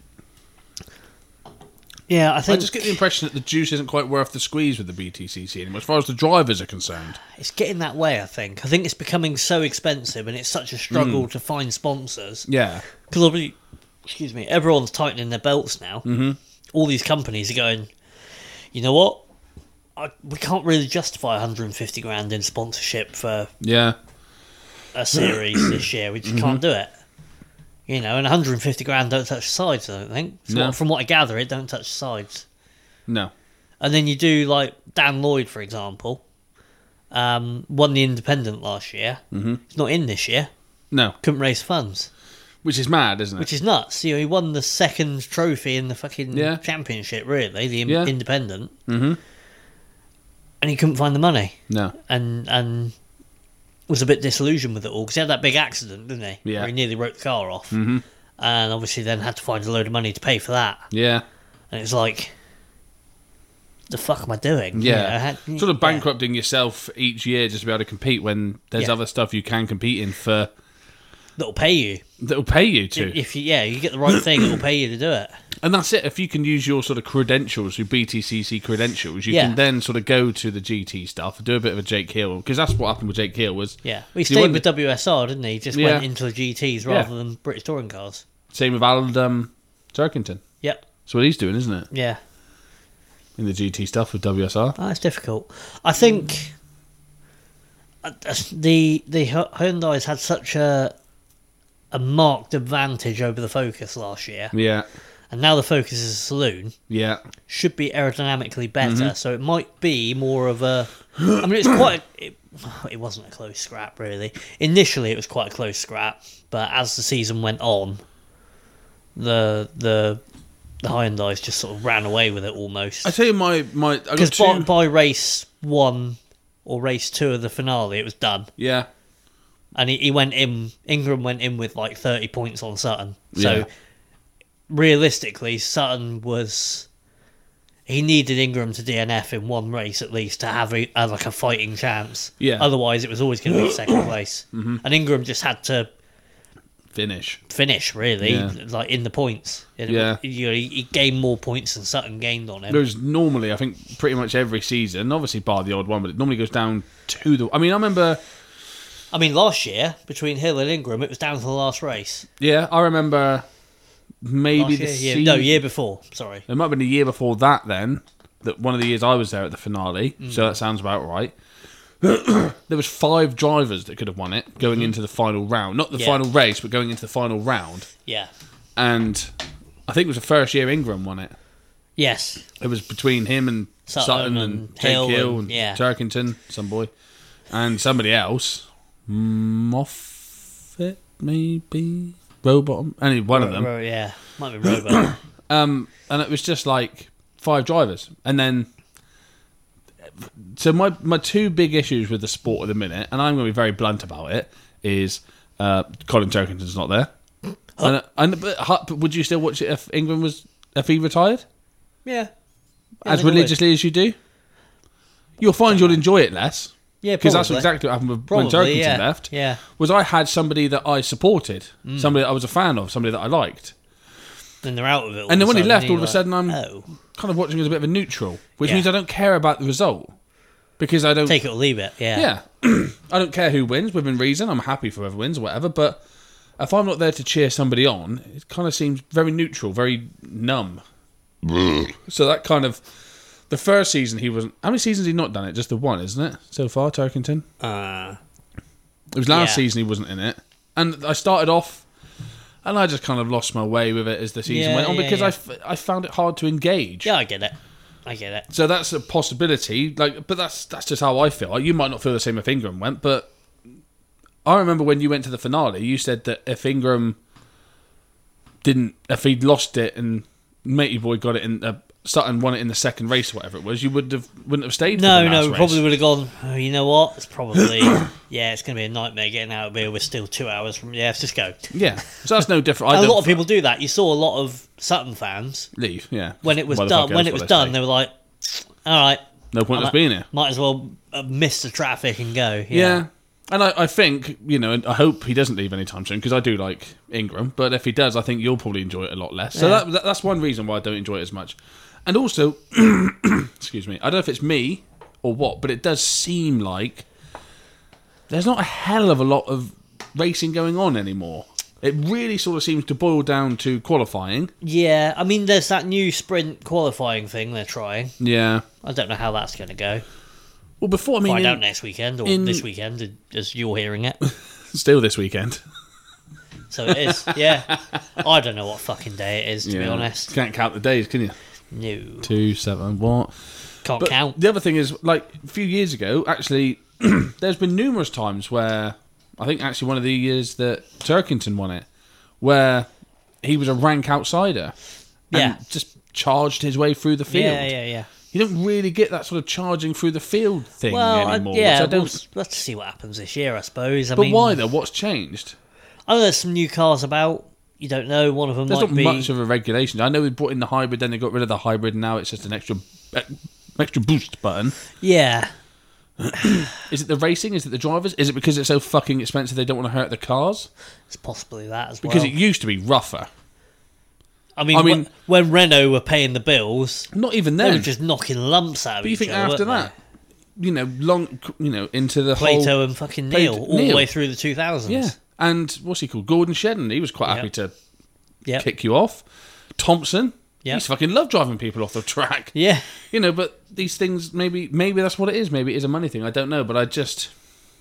yeah, I I think just get the impression that the juice isn't quite worth the squeeze with the B T C C anymore, as far as the drivers are concerned. it's getting that way. I think. I think it's becoming so expensive, and it's such a struggle Mm. to find sponsors. Yeah. Because obviously, excuse me, everyone's tightening their belts now. Mm-hmm. All these companies are going, you know what? I, we can't really justify one hundred fifty grand in sponsorship for Yeah. a series this year. We just Mm-hmm. can't do it. You know, and one hundred fifty grand don't touch the sides, I don't think. So No. what- from what I gather, it don't touch the sides. No. And then you do, like, Dan Lloyd, for example. um, won the Independent last year. Mm-hmm. He's not in this year. No. Couldn't raise funds. Which is mad, isn't it? Which is nuts. You know, he won the second trophy in the fucking Yeah. championship, really, the Yeah. Independent. Mm-hmm. And he couldn't find the money. No. And and was a bit disillusioned with it all, because he had that big accident, didn't he? Yeah. Where he nearly wrote the car off. Mm-hmm. And obviously then had to find a load of money to pay for that. Yeah. And it's like, the fuck am I doing? Yeah. You know, I had- Sort of yeah. bankrupting yourself each year just to be able to compete when there's Yeah. other stuff you can compete in for That'll pay you. that'll pay you to. If you, yeah, you get the right thing, it'll pay you to do it. And that's it. If you can use your sort of credentials, your B T C C credentials, you Yeah. can then sort of go to the G T stuff, do a bit of a Jake Hill, because that's what happened with Jake Hill was Yeah. Well, he He stayed won with the- W S R, didn't he? He just Yeah. went into the G Ts Yeah. rather than British touring cars. same with Al um, Turkington. Yep. That's what he's doing, isn't it? Yeah. In the G T stuff with W S R. Oh, it's difficult. I think uh, the the Hy- Hyundai's had such a a marked advantage over the Focus last year, Yeah, and now the Focus is a saloon. yeah, Should be aerodynamically better, Mm-hmm. so it might be more of a. I mean, it's quite. A, it, it wasn't a close scrap, really. Initially, it was quite a close scrap, but as the season went on, the the the Hyundai's just sort of ran away with it almost. I tell you, my my I got Because by, two. by race one or race two of the finale, it was done. Yeah, And he, he went in, Ingram went in with like thirty points on Sutton. So Yeah. realistically, Sutton was. He needed Ingram to D N F in one race at least to have, a, have like a fighting chance. Yeah. Otherwise, it was always going to be second place. Mm-hmm. And Ingram just had to finish. finish, really, Yeah. like in the points. It- Yeah. You know, he, he gained more points than Sutton gained on him. There's normally, I think, pretty much every season, obviously bar the odd one, but it normally goes down to the. I mean, I remember. I mean, last year, between Hill and Ingram, it was down to the last race. Yeah, I remember. Maybe Last the year, year- season. no, year before, sorry. It might have been the year before that then, that one of the years I was there at the finale, so that sounds about right. There was five drivers that could have won it going into the final round. Not the Yeah. final race, but going into the final round. Yeah. And I think it was the first year Ingram won it. Yes. It was between him and Sutton Sutton, and, and Jake Hill Hill and, and- yeah. Turkington, some boy, and somebody else. Moffat, maybe? Robot? Any one of them. Ro- yeah. Might be Robo. Um, and it was just like five drivers. And then, so my, my two big issues with the sport at the minute, and I'm going to be very blunt about it, is uh, Colin Turkington's not there. And, and but, hu- but would you still watch it if England was, if he retired? yeah. Yeah, as I think I would. religiously as you do? You'll find you'll enjoy it less. Yeah, Because that's probably. exactly what happened with Probably, when Turkington yeah. left. Yeah. Was I had somebody that I supported, somebody that I was a fan of, somebody that I liked. Then they're out of it all And then of when he sudden, left, and all of a you're sudden I'm like, oh, kind of watching as a bit of a neutral, which Yeah. means I don't care about the result. Because I don't... take it or leave it. Yeah. Yeah. I don't care who wins, within reason. I'm happy for whoever wins or whatever, but if I'm not there to cheer somebody on, it kind of seems very neutral, very numb. So that kind of... The first season he wasn't... How many seasons he not done it? Just the one, isn't it? So far, Turkington? Uh, It was last Yeah. season he wasn't in it. And I started off... And I just kind of lost my way with it as the season Yeah, went on yeah, because yeah. I, f- I found it hard to engage. yeah, I get it. I get it. So that's a possibility. Like, but that's that's just how I feel. Like, you might not feel the same if Ingram went, but I remember when you went to the finale, you said that if Ingram didn't, if he'd lost it and Matey Boy got it in, uh, Sutton won it in the second race or whatever it was, you would have wouldn't have stayed. No, for the no, last we race. probably would have gone, oh, you know what? It's probably, yeah, it's going to be a nightmare getting out of here. We're still two hours from, yeah, let's just go. Yeah, so that's no different. I a don't lot of people do that. You saw a lot of Sutton fans, leave. Yeah, when it was Why the done, fuck when else it was would they done, stay? they were like, all right, No point I in us might- being here. might as well uh, miss the traffic and go. Yeah. Yeah. And I, I think, you know, and I hope he doesn't leave anytime soon because I do like Ingram. But if he does, I think you'll probably enjoy it a lot less. So Yeah. that, that that's one reason why I don't enjoy it as much. And also, excuse me, I don't know if it's me or what, but it does seem like there's not a hell of a lot of racing going on anymore. It really sort of seems to boil down to qualifying. Yeah, I mean, there's that new sprint qualifying thing they're trying. Yeah. I don't know how that's going to go. Well, before, I mean, Find in- out next weekend or in- this weekend, as you're hearing it. still this weekend. So it is, yeah. I don't know what fucking day it is, to be Yeah. honest. Can't count the days, can you? No. Two, seven, what? Can't But count. the other thing is, like, a few years ago, actually, there's been numerous times where I think actually one of the years that Turkington won it, where he was a rank outsider and Yeah. just charged his way through the field. Yeah, yeah, yeah. You don't really get that sort of charging through the field thing Well, I- anymore. yeah, which I we'll, don't, let's see what happens this year, I suppose. I but mean, why though? What's changed? I know there's some new cars about. You don't know. One of them There's might not be. much of a regulation. I know they brought in the hybrid, then they got rid of the hybrid, and now it's just an extra eh, extra boost button. Yeah. Is it the racing? Is it the drivers? Is it because it's so fucking expensive they don't want to hurt the cars? It's possibly that as Because well. it used to be rougher. I mean, I mean- wh- when Renault were paying the bills, Not even they then. were just knocking lumps out of But you each think other, after weren't that, you know, long, you know, into the they? Plato whole and fucking Plato- Neil, all Neil. the way through the two thousands. yeah. And what's he called? Gordon Shedden. He was quite Yep. happy to Yep. kick you off. Thompson. Yep. He's fucking loved driving people off the track. Yeah. You know, but these things, maybe maybe that's what it is. Maybe it is a money thing. I don't know, but I just,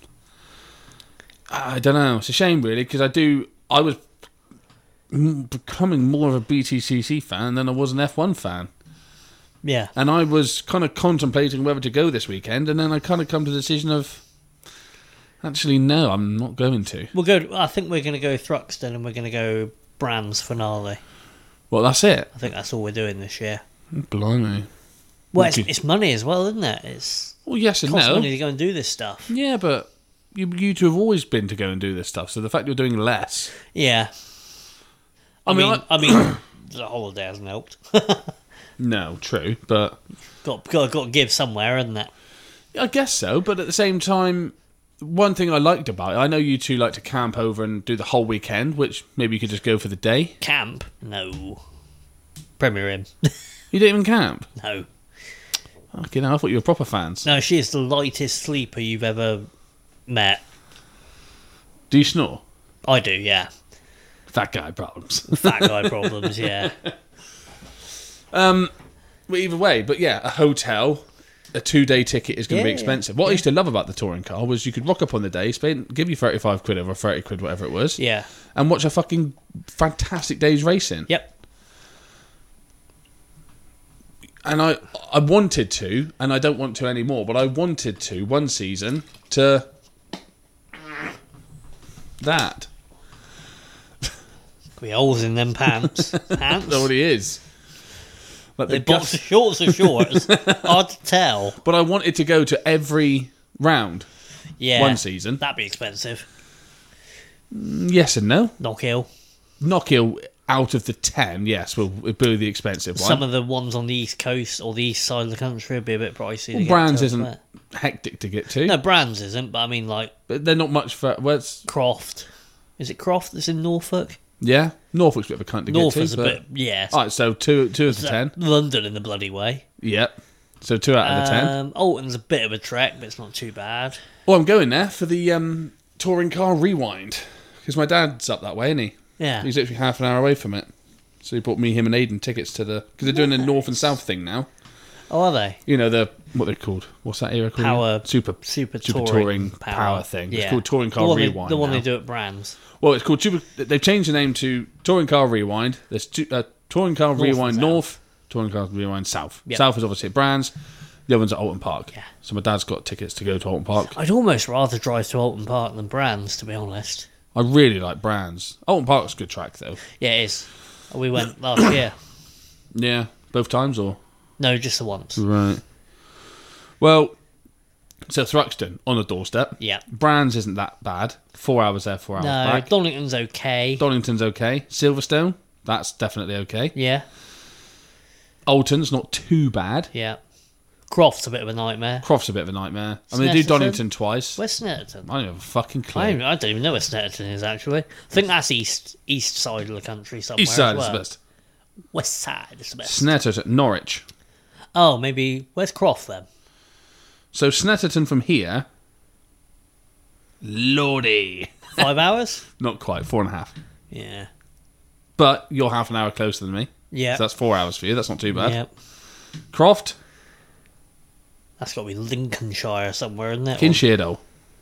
I don't know. It's a shame, really, because I do. I was m- becoming more of a B T C C fan than I was an F one fan, Yeah. and I was kind of contemplating whether to go this weekend, and then I kind of come to the decision of, actually, no, I'm not going to. We'll go. I think we're going to go Thruxton and we're going to go Brands finale. Well, that's it. I think that's all we're doing this year. Blimey. Well, it's, Okay. it's money as well, isn't it? It's Well, yes and costs no. money to go and do this stuff. Yeah, but you you two have always been to go and do this stuff, so the fact you're doing less. Yeah. I, I mean, mean, I, mean, the holiday hasn't helped. No, true, but got, got got to give somewhere, isn't it? I guess so. But at the same time, one thing I liked about it, I know you two like to camp over and do the whole weekend, which maybe you could just go for the day. Camp? No. Premier Inn? You don't even camp. No. Okay, now I thought you were proper fans. No, she is the lightest sleeper you've ever met. Do you snore? I do, yeah. Fat guy problems. Fat guy problems, yeah. um, well, either way, but yeah, a hotel, a two-day ticket is going to Yeah, be yeah, expensive. What I used to love about the touring car was you could rock up on the day, spend, give you thirty-five quid or thirty quid, whatever it was, Yeah. and watch a fucking fantastic day's racing. Yep. And I, I wanted to, and I don't want to anymore, but I wanted to one season to that. Could be holes in them pants. Pants? That's what it is. Like They the box gus- shorts or shorts. Hard to tell. but I wanted to go to every round Yeah. one season. That'd be expensive. Yes and no. Knockhill. Knockhill out of the ten, yes, will will be the expensive one. Some of the ones on the east coast or the east side of the country would be a bit pricey. to well, get Brands to isn't elsewhere. hectic to get to, No, Brands isn't, but I mean, like, but they're not much for. Well, it's, Croft. Is it Croft that's in Norfolk? yeah, Norfolk's a bit of a cunt to Norfolk's get to. a but- bit, yeah. All right, so two two of the So, ten. London in the bloody way. Yep. So two out of the ten. Um, Alton's a bit of a trek, but it's not too bad. Well, I'm going there for the um, touring car rewind because my dad's up that way, isn't he? Yeah. He's literally half an hour away from it. So he bought me, him, and Aidan tickets to the because they're doing the north and south thing now. Oh, are they? You know the what they're called. What's that era called? Power- Super Super, Super touring, touring power. power thing. It's Yeah. called Touring Car the one Rewind They, the one now. they do at Brands. Well, it's called Super. They've changed the name to Touring Car Rewind. There's two, uh, Touring Car North Rewind and North, Touring Car Rewind South. Yep. South is obviously at Brands. The other one's at Alton Park. Yeah. So my dad's got tickets to go to Alton Park. I'd almost rather drive to Alton Park than Brands, to be honest. I really like Brands. Alton Park's a good track though. Yeah, it is. We went last year. Yeah, both times or No, just the once. right. Well, so Thruxton on the doorstep. Yeah. Brands isn't that bad. Four hours there, four hours No, back. Donington's okay. Donington's okay. Silverstone, that's definitely okay. yeah, Alton's not too bad. yeah. Croft's a bit of a nightmare. Croft's a bit of a nightmare. I mean, they do Snetterton? Donington twice. Where's Snetterton? I don't have a fucking clue. I don't, I don't even know where Snetterton is, actually. I think that's east east side of the country somewhere. East side as is the well. best. West side is the best. Snetterton, Norwich. Oh, maybe. Where's Croft then? So Snetterton from here. Lordy. Five hours? Not quite, four and a half. Yeah. But you're half an hour closer than me. Yeah. So that's four hours for you. That's not too bad. Yeah. Croft, That's got to be Lincolnshire somewhere, isn't it? Kinshead,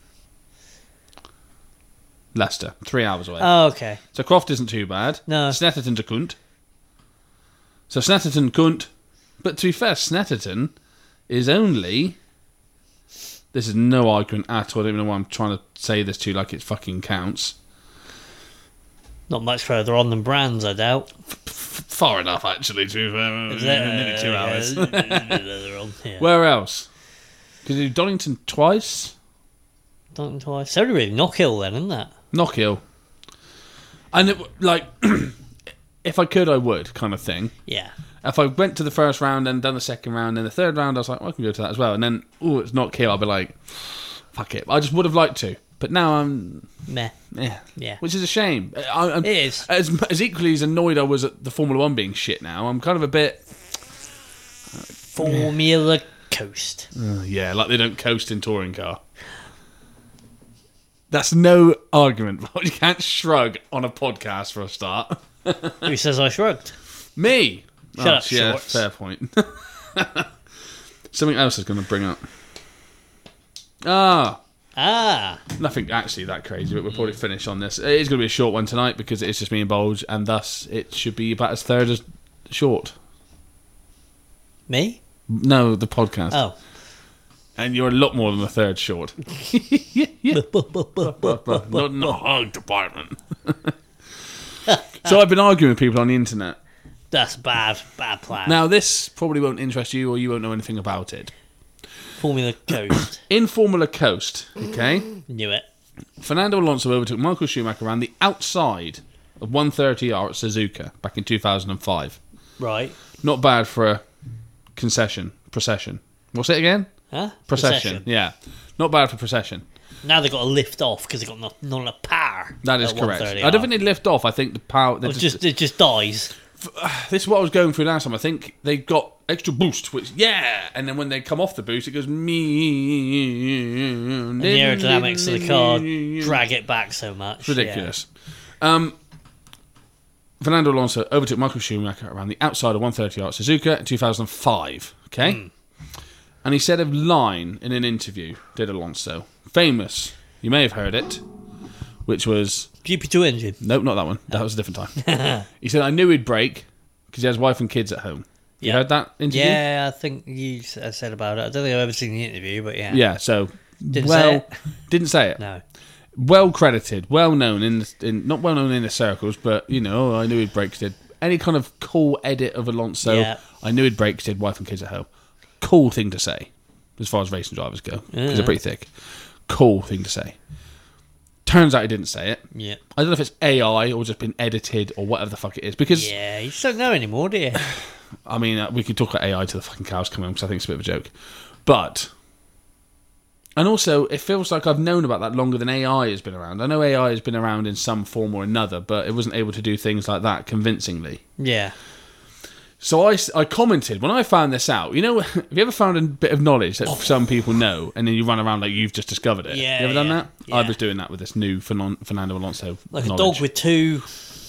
Leicester, three hours away. Oh, okay. So Croft isn't too bad. No. Snetterton's a cunt. So Snetterton cunt. But to be fair, Snetterton is only This is no argument at all. I don't even know why I'm trying to say this to you like it fucking counts. Not much further on than Brands, I doubt. Far enough, actually, to uh, Is that, nearly two hours. further on, yeah. Where else? Because you do Donington twice. Don't twice. It's only really Knockhill then, isn't that? Knockhill. And, it, like, if I could, I would, kind of thing. Yeah. If I went to the first round and done the second round and the third round, I was like, well, I can go to that as well. And then, oh, it's Knockhill, I'll be like, fuck it. I just would have liked to. But now I'm... Meh. Yeah. Yeah. Which is a shame. I, I'm, It is. As, as equally as annoyed I was at the Formula One being shit now, I'm kind of a bit... Formula Coast. Uh, yeah, like they don't coast in touring car. That's no argument. You can't shrug on a podcast for a start. Who says I shrugged? Me. Shut oh, up, yeah, Shorts. fair point. Something else I was going to bring up. Ah, Ah. nothing actually that crazy, but we'll probably finish on this. It is going to be a short one tonight because it's just me and Bulge, and thus it should be about as third as short. Me? No, the podcast. Oh. And you're a lot more than a third short. not in the hog department. So I've been arguing with people on the internet. That's bad. Bad plan. Now, this probably won't interest you or you won't know anything about it. Formula Coast. In Formula Coast, okay, Knew it. Fernando Alonso overtook Michael Schumacher around the outside of one thirty R at Suzuka back in two thousand five. Right. Not bad for a concession. Procession. What's it again? Huh? Procession. Yeah. Not bad for procession. Now they've got to lift off because they've got not, not enough power. That is at correct. one thirty I don't R. think they lift off. I think the power... Well, just, it just dies. This is what I was going through last time. I think they got extra boost, which, yeah, and then when they come off the boost, it goes me. And the aerodynamics of the car drag it back so much. Ridiculous. Um, Fernando Alonso overtook Michael Schumacher around the outside of one thirty R at Suzuka in two thousand five. Okay? Mm. And he said a line in an interview, did Alonso. Famous. You may have heard it. Which was... G P two engine. Nope, not that one. That was a different time. He said, I knew he'd break because he has wife and kids at home. You Yeah. heard that interview? Yeah, I think you s- said about it. I don't think I've ever seen the interview, but yeah. Yeah, so... Didn't well, say it? Didn't say it. No. Well credited, well known in, the, in not well known in the circles, but you know, I knew he'd break 'cause he had any kind of cool edit of Alonso. Yeah. I knew he'd break 'cause he had wife and kids at home. Cool thing to say, as far as racing drivers go, because Yeah. they're pretty thick. Cool thing to say. Turns out he didn't say it. Yeah. I don't know if it's A I or just been edited or whatever the fuck it is. Because Yeah, you just don't know anymore, do you? I mean, uh, we could talk about A I till the fucking cows come home because I think it's a bit of a joke. But, and also, it feels like I've known about that longer than A I has been around. I know A I has been around in some form or another, but it wasn't able to do things like that convincingly. Yeah. So I, s- I commented, when I found this out, you know, have you ever found a bit of knowledge that some people know and then you run around like you've just discovered it? Yeah, You ever done yeah, that? I yeah. was doing that with this new Fernan- Fernando Alonso Like a knowledge. dog with two...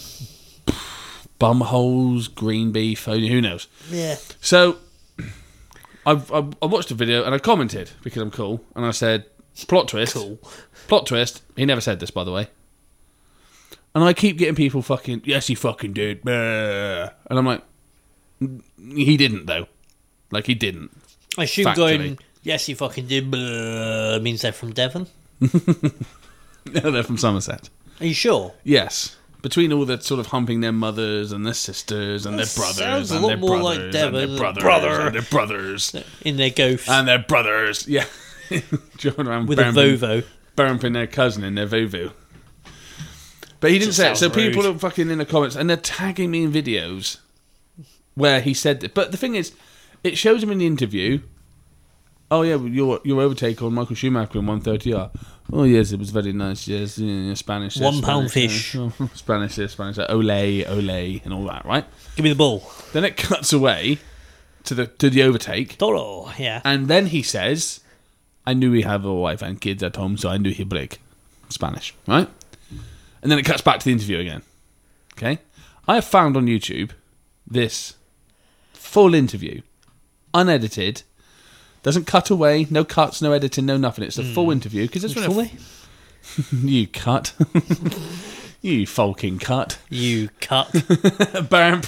Bum holes, green beef, who knows? Yeah. So, I've, I, I watched the video and I commented because I'm cool, and I said, plot twist. Cool. Plot twist. He never said this, by the way. And I keep getting people fucking, yes, he fucking did. Bah. And I'm like, he didn't, though. Like, he didn't. I assume Factually. going, yes, you fucking did, blah, means they're from Devon. No, they're from Somerset. Are you sure? Yes. Between all the sort of humping their mothers and their sisters and That their brothers sounds a and lot their more like brothers Devon and than their brothers brother. and their brothers In their ghosts. and their brothers. Yeah. Driving around with a bumping- Volvo. bumping their cousin in their Vovo. But he didn't Just say it. So sounds people rude. are fucking in the comments and they're tagging me in videos where he said that. But the thing is, it shows him in the interview. Oh yeah, well, your your overtake on Michael Schumacher in one thirty R. Oh yes, it was very nice. Yes, yeah, Spanish. yes, One pound Spanish, fish. yes, oh, Spanish, yes, Spanish. Like, ole, ole, and all that. Right. Give me the ball. Then it cuts away to the to the overtake, Toro, yeah. and then he says, "I knew he had a wife and kids at home, so I knew he'd break." Spanish, right? And then it cuts back to the interview again. Okay, I have found on YouTube this full interview, unedited. Doesn't cut away, no cuts, no editing, no nothing. It's a full interview because it's For me? you cut, you fucking cut, You cut. bam.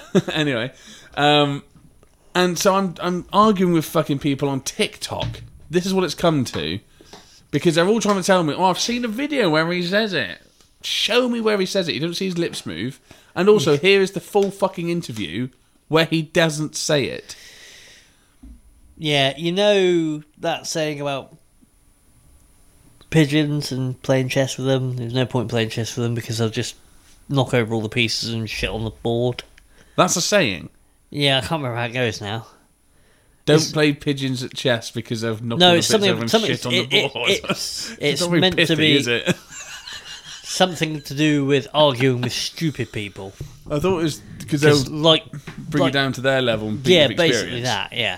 Anyway, um, and so I'm I'm arguing with fucking people on TikTok this is what it's come to. Because they're all trying to tell me, oh, I've seen a video where he says it. Show me where he says it. You don't see his lips move. And also, here is the full fucking interview where he doesn't say it. Yeah, you know that saying about pigeons and playing chess with them? There's no point playing chess with them because they'll just knock over all the pieces and shit on the board. That's a saying. Yeah, I can't remember how it goes now. Don't It's- play pigeons at chess because they've knocked No, all the it's bits something. over and something shit on it, the it- board. it's it's not very meant to pithy, be is it? something to do with arguing with stupid people. I thought it was because they'll 'Cause, like, bring like, you down to their level and beat yeah, you with experience. basically that. Yeah.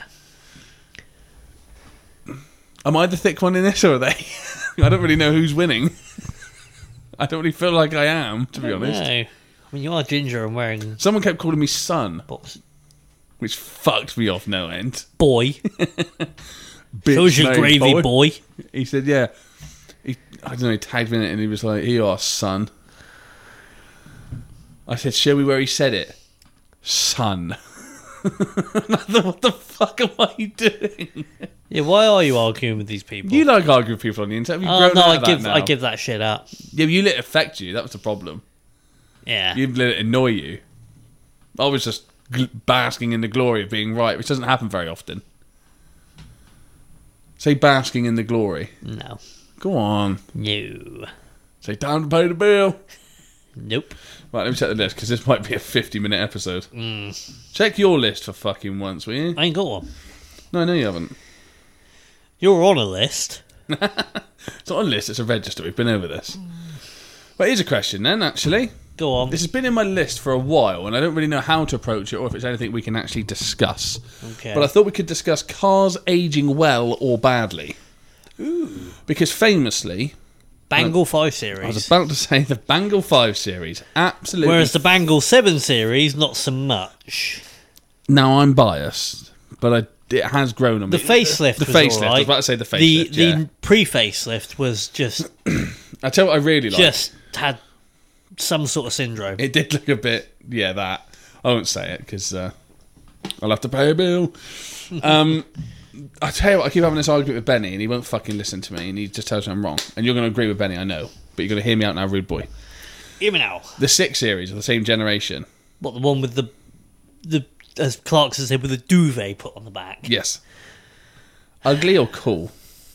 Am I the thick one in this, or are they? I don't really know who's winning. I don't really feel like I am, to be honest. No, I mean you are ginger and wearing Someone kept calling me son, box which fucked me off no end. boy. Bitch So's your made gravy boy. He said, yeah. He, I don't know, he tagged me in it and he was like, here you are, son. I said, show me where he said it. Son. I thought, what the fuck am I doing? Yeah, why are you arguing with these people? You like arguing with people on the internet. Have you Oh grown no, out I of that give now? I give that shit up. Yeah, but you let it affect you. That was the problem. Yeah. You let it annoy you. I was just gl- basking in the glory of being right, which doesn't happen very often. Say basking in the glory. No. Go on. No. Say time to pay the bill. Nope. Right, let me check the list, because this might be a fifty-minute episode. Mm. Check your list for fucking once, will you? I ain't got one. No, no, you haven't. You're on a list. It's not a list, it's a register. We've been over this. But here's a question then, actually. Go on. This has been in my list for a while, and I don't really know how to approach it or if it's anything we can actually discuss. Okay. But I thought we could discuss cars aging well or badly. Ooh. Because famously, Bangle five I was series. about to say the Bangle five series. Absolutely. Whereas the Bangle seven series, not so much. Now, I'm biased, but I, it has grown on me. The facelift The was facelift. all right. I was about to say the The, facelift, yeah. the pre-facelift was just I tell you what I really like. just had some sort of syndrome. It did look a bit, yeah, that. I won't say it because uh, I'll have to pay a bill. Um, I tell you what, I keep having this argument with Benny and he won't fucking listen to me and he just tells me I'm wrong. And you're going to agree with Benny, I know. But you're going to hear me out now, rude boy. Hear me now. The six series are the same generation. What, the one with the, the as Clarkson said, with the duvet put on the back? Yes. Ugly or cool?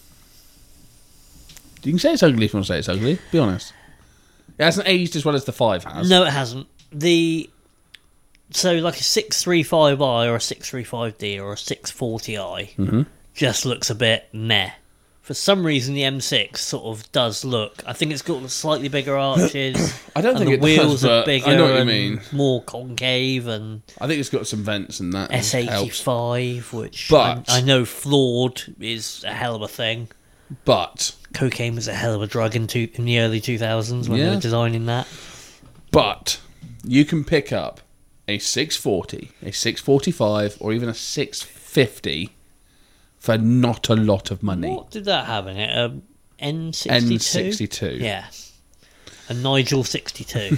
You can say it's ugly if you want to say it's ugly. Be honest. It hasn't aged as well as the five has. No, it hasn't. The So like a six thirty-five i or a six thirty-five d or a six forty i Mm-hmm. just looks a bit meh. For some reason, the M six sort of does look. I think it's got slightly bigger arches. I don't and think the it does, wheels are but bigger I know what you and mean. more concave and I think it's got some vents and that. S helps. eighty-five, which But- I, I know flawed is a hell of a thing. But, Cocaine was a hell of a drug in, two, in the early two thousands when Yeah. they were designing that. but, you can pick up a six forty, a six forty-five, or even a six fifty for not a lot of money. What did that have in it? Um, N sixty-two? N sixty-two. Yeah. A Nigel sixty-two.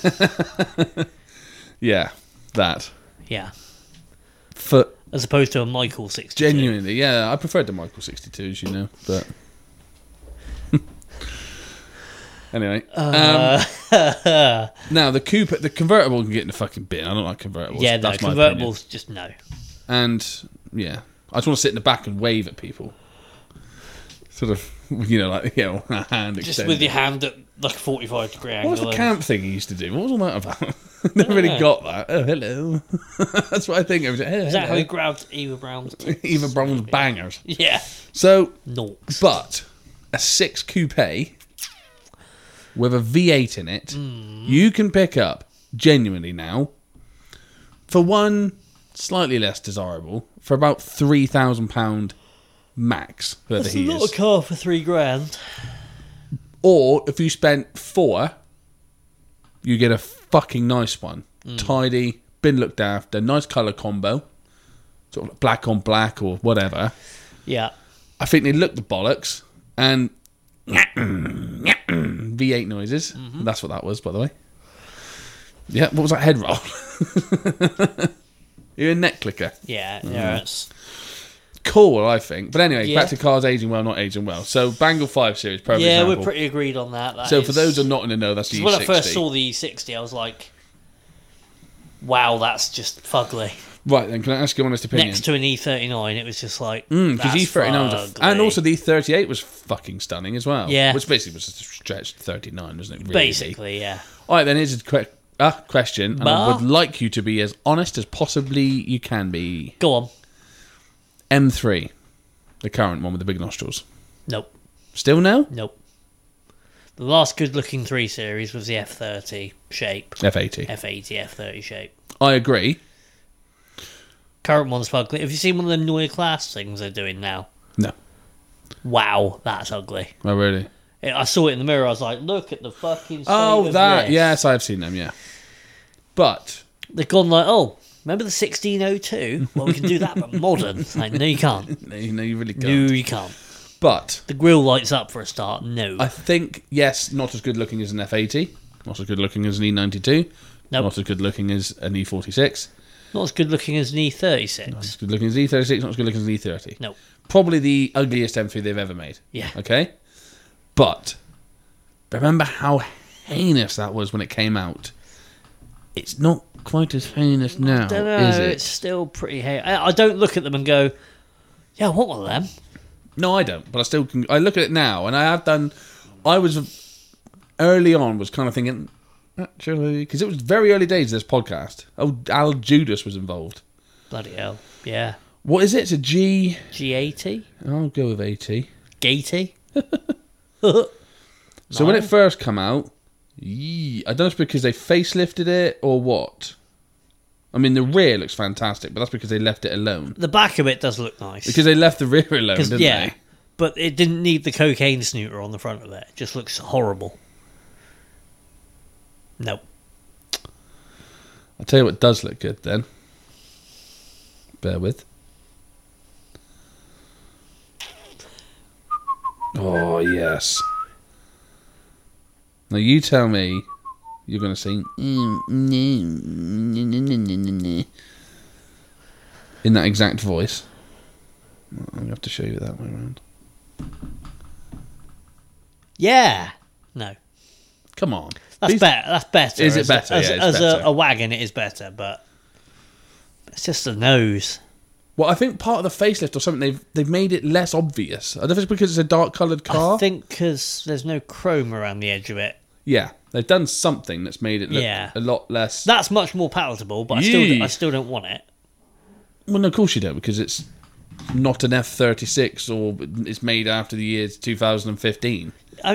Yeah, that. Yeah. For As opposed to a Michael sixty-two. genuinely, yeah, I preferred the Michael sixty-twos, you know, but. Anyway, Uh, um, now the coupe, the convertible can get in the fucking bin. I don't like convertibles. yeah, no, That's my opinion. convertibles, just no. And yeah, I just want to sit in the back and wave at people, sort of, you know, like you know, a hand Just extended. with your hand at like a forty-five degree What angle. was the and- camp thing you used to do? What was all that about? Never really Yeah. got that. Oh, hello. That's what I think. I was like, oh, Is that how hello. he grabbed Eva Brown's tits? Eva Braun's bangers. Yeah. So, Norks. but a six coupe with a V eight in it, you can pick up genuinely now for one slightly less desirable for about three thousand pound max. Whoever That's he a lot is, of car for three grand. or if you spent four, you get a fucking nice one, tidy, been looked after, nice colour combo, sort of black on black or whatever. Yeah. I think they look the bollocks and V eight noises. Mm-hmm. That's what that was, by the way. Yeah, what was that head roll? You're a neck clicker. Yeah, yeah, it's cool, I think. But anyway, Yeah. back to cars aging well, not aging well. So Bangle five Series, perfect Yeah, example. we're pretty agreed on that. that so is- for those who are not in the know, that's the E when sixty. I first saw the E sixty, I was like, "Wow, that's just fugly." Right, then, can I ask your honest opinion? Next to an E thirty-nine, it was just like, Because that's E thirty-nine was a f- fugly. and also the E thirty-eight was fucking stunning as well. Yeah. Which basically was a stretched thirty-nine, wasn't it? Really? basically, yeah. All right, then here's a que- uh, question, and I Bah. would like you to be as honest as possibly you can be. Go on. M three, the current one with the big nostrils. Nope, Still no? nope. The last good-looking three series was the F thirty shape, F eighty. F eighty, F thirty shape. I agree. Current one's ugly. Have you seen one of them Neue Class things they're doing now? No. Wow, that's ugly. Oh, really? It, I saw it in the mirror. I was like, look at the fucking. State Oh, of that. this. Yes, I've seen them, yeah. But They've gone like, oh, remember the sixteen oh two? Well, we can do that, but modern. It's like, no, you can't. no, you no, you really can't. No, you can't. But The grille lights up for a start. No. I think, yes, not as good looking as an F eighty, not as good looking as an E ninety-two, Nope. not as good looking as an E forty-six, Not as good looking as an E not thirty-six. as good looking as E thirty-six, not as good looking as an E thirty. Nope. Probably the ugliest M three they've ever made. Yeah. Okay? But remember how heinous that was when it came out. It's not quite as heinous now, don't know. is it? It's still pretty. Ha- I, I don't look at them and go, yeah, I want one of them. No, I don't. But I still can. I look at it now, and I have done. I was early on was kind of thinking, actually, because it was very early days of this podcast. Oh, Al Judas was involved. Bloody hell. Yeah. What is it? It's a G. G eighty? I'll go with eighty. Gatey? So when it first came out, yee, I don't know if it's because they facelifted it or what. I mean, the rear looks fantastic, but that's because they left it alone. The back of it does look nice. Because they left the rear alone, 'Cause, didn't yeah, they? but it didn't need the cocaine snooter on the front of it. It just looks horrible. Nope. I'll tell you what does look good then. Bear with. Oh, yes. Now you tell me you're going to sing in that exact voice. I'm going to have to show you that way around. Yeah. No. Come on. That's These- better. That's better. Is it As a- better? As, Yeah, it's as better. A, a wagon, it is better, but it's just the nose. Well, I think part of the facelift or something, they've they've made it less obvious. I don't know if it's because it's a dark coloured car. I think because there's no chrome around the edge of it. Yeah, they've done something that's made it look Yeah. a lot less. That's much more palatable, but I still, Yee. I still don't want it. Well, no, of course you don't, because it's not an F thirty-six or it's made after the year two thousand fifteen. I,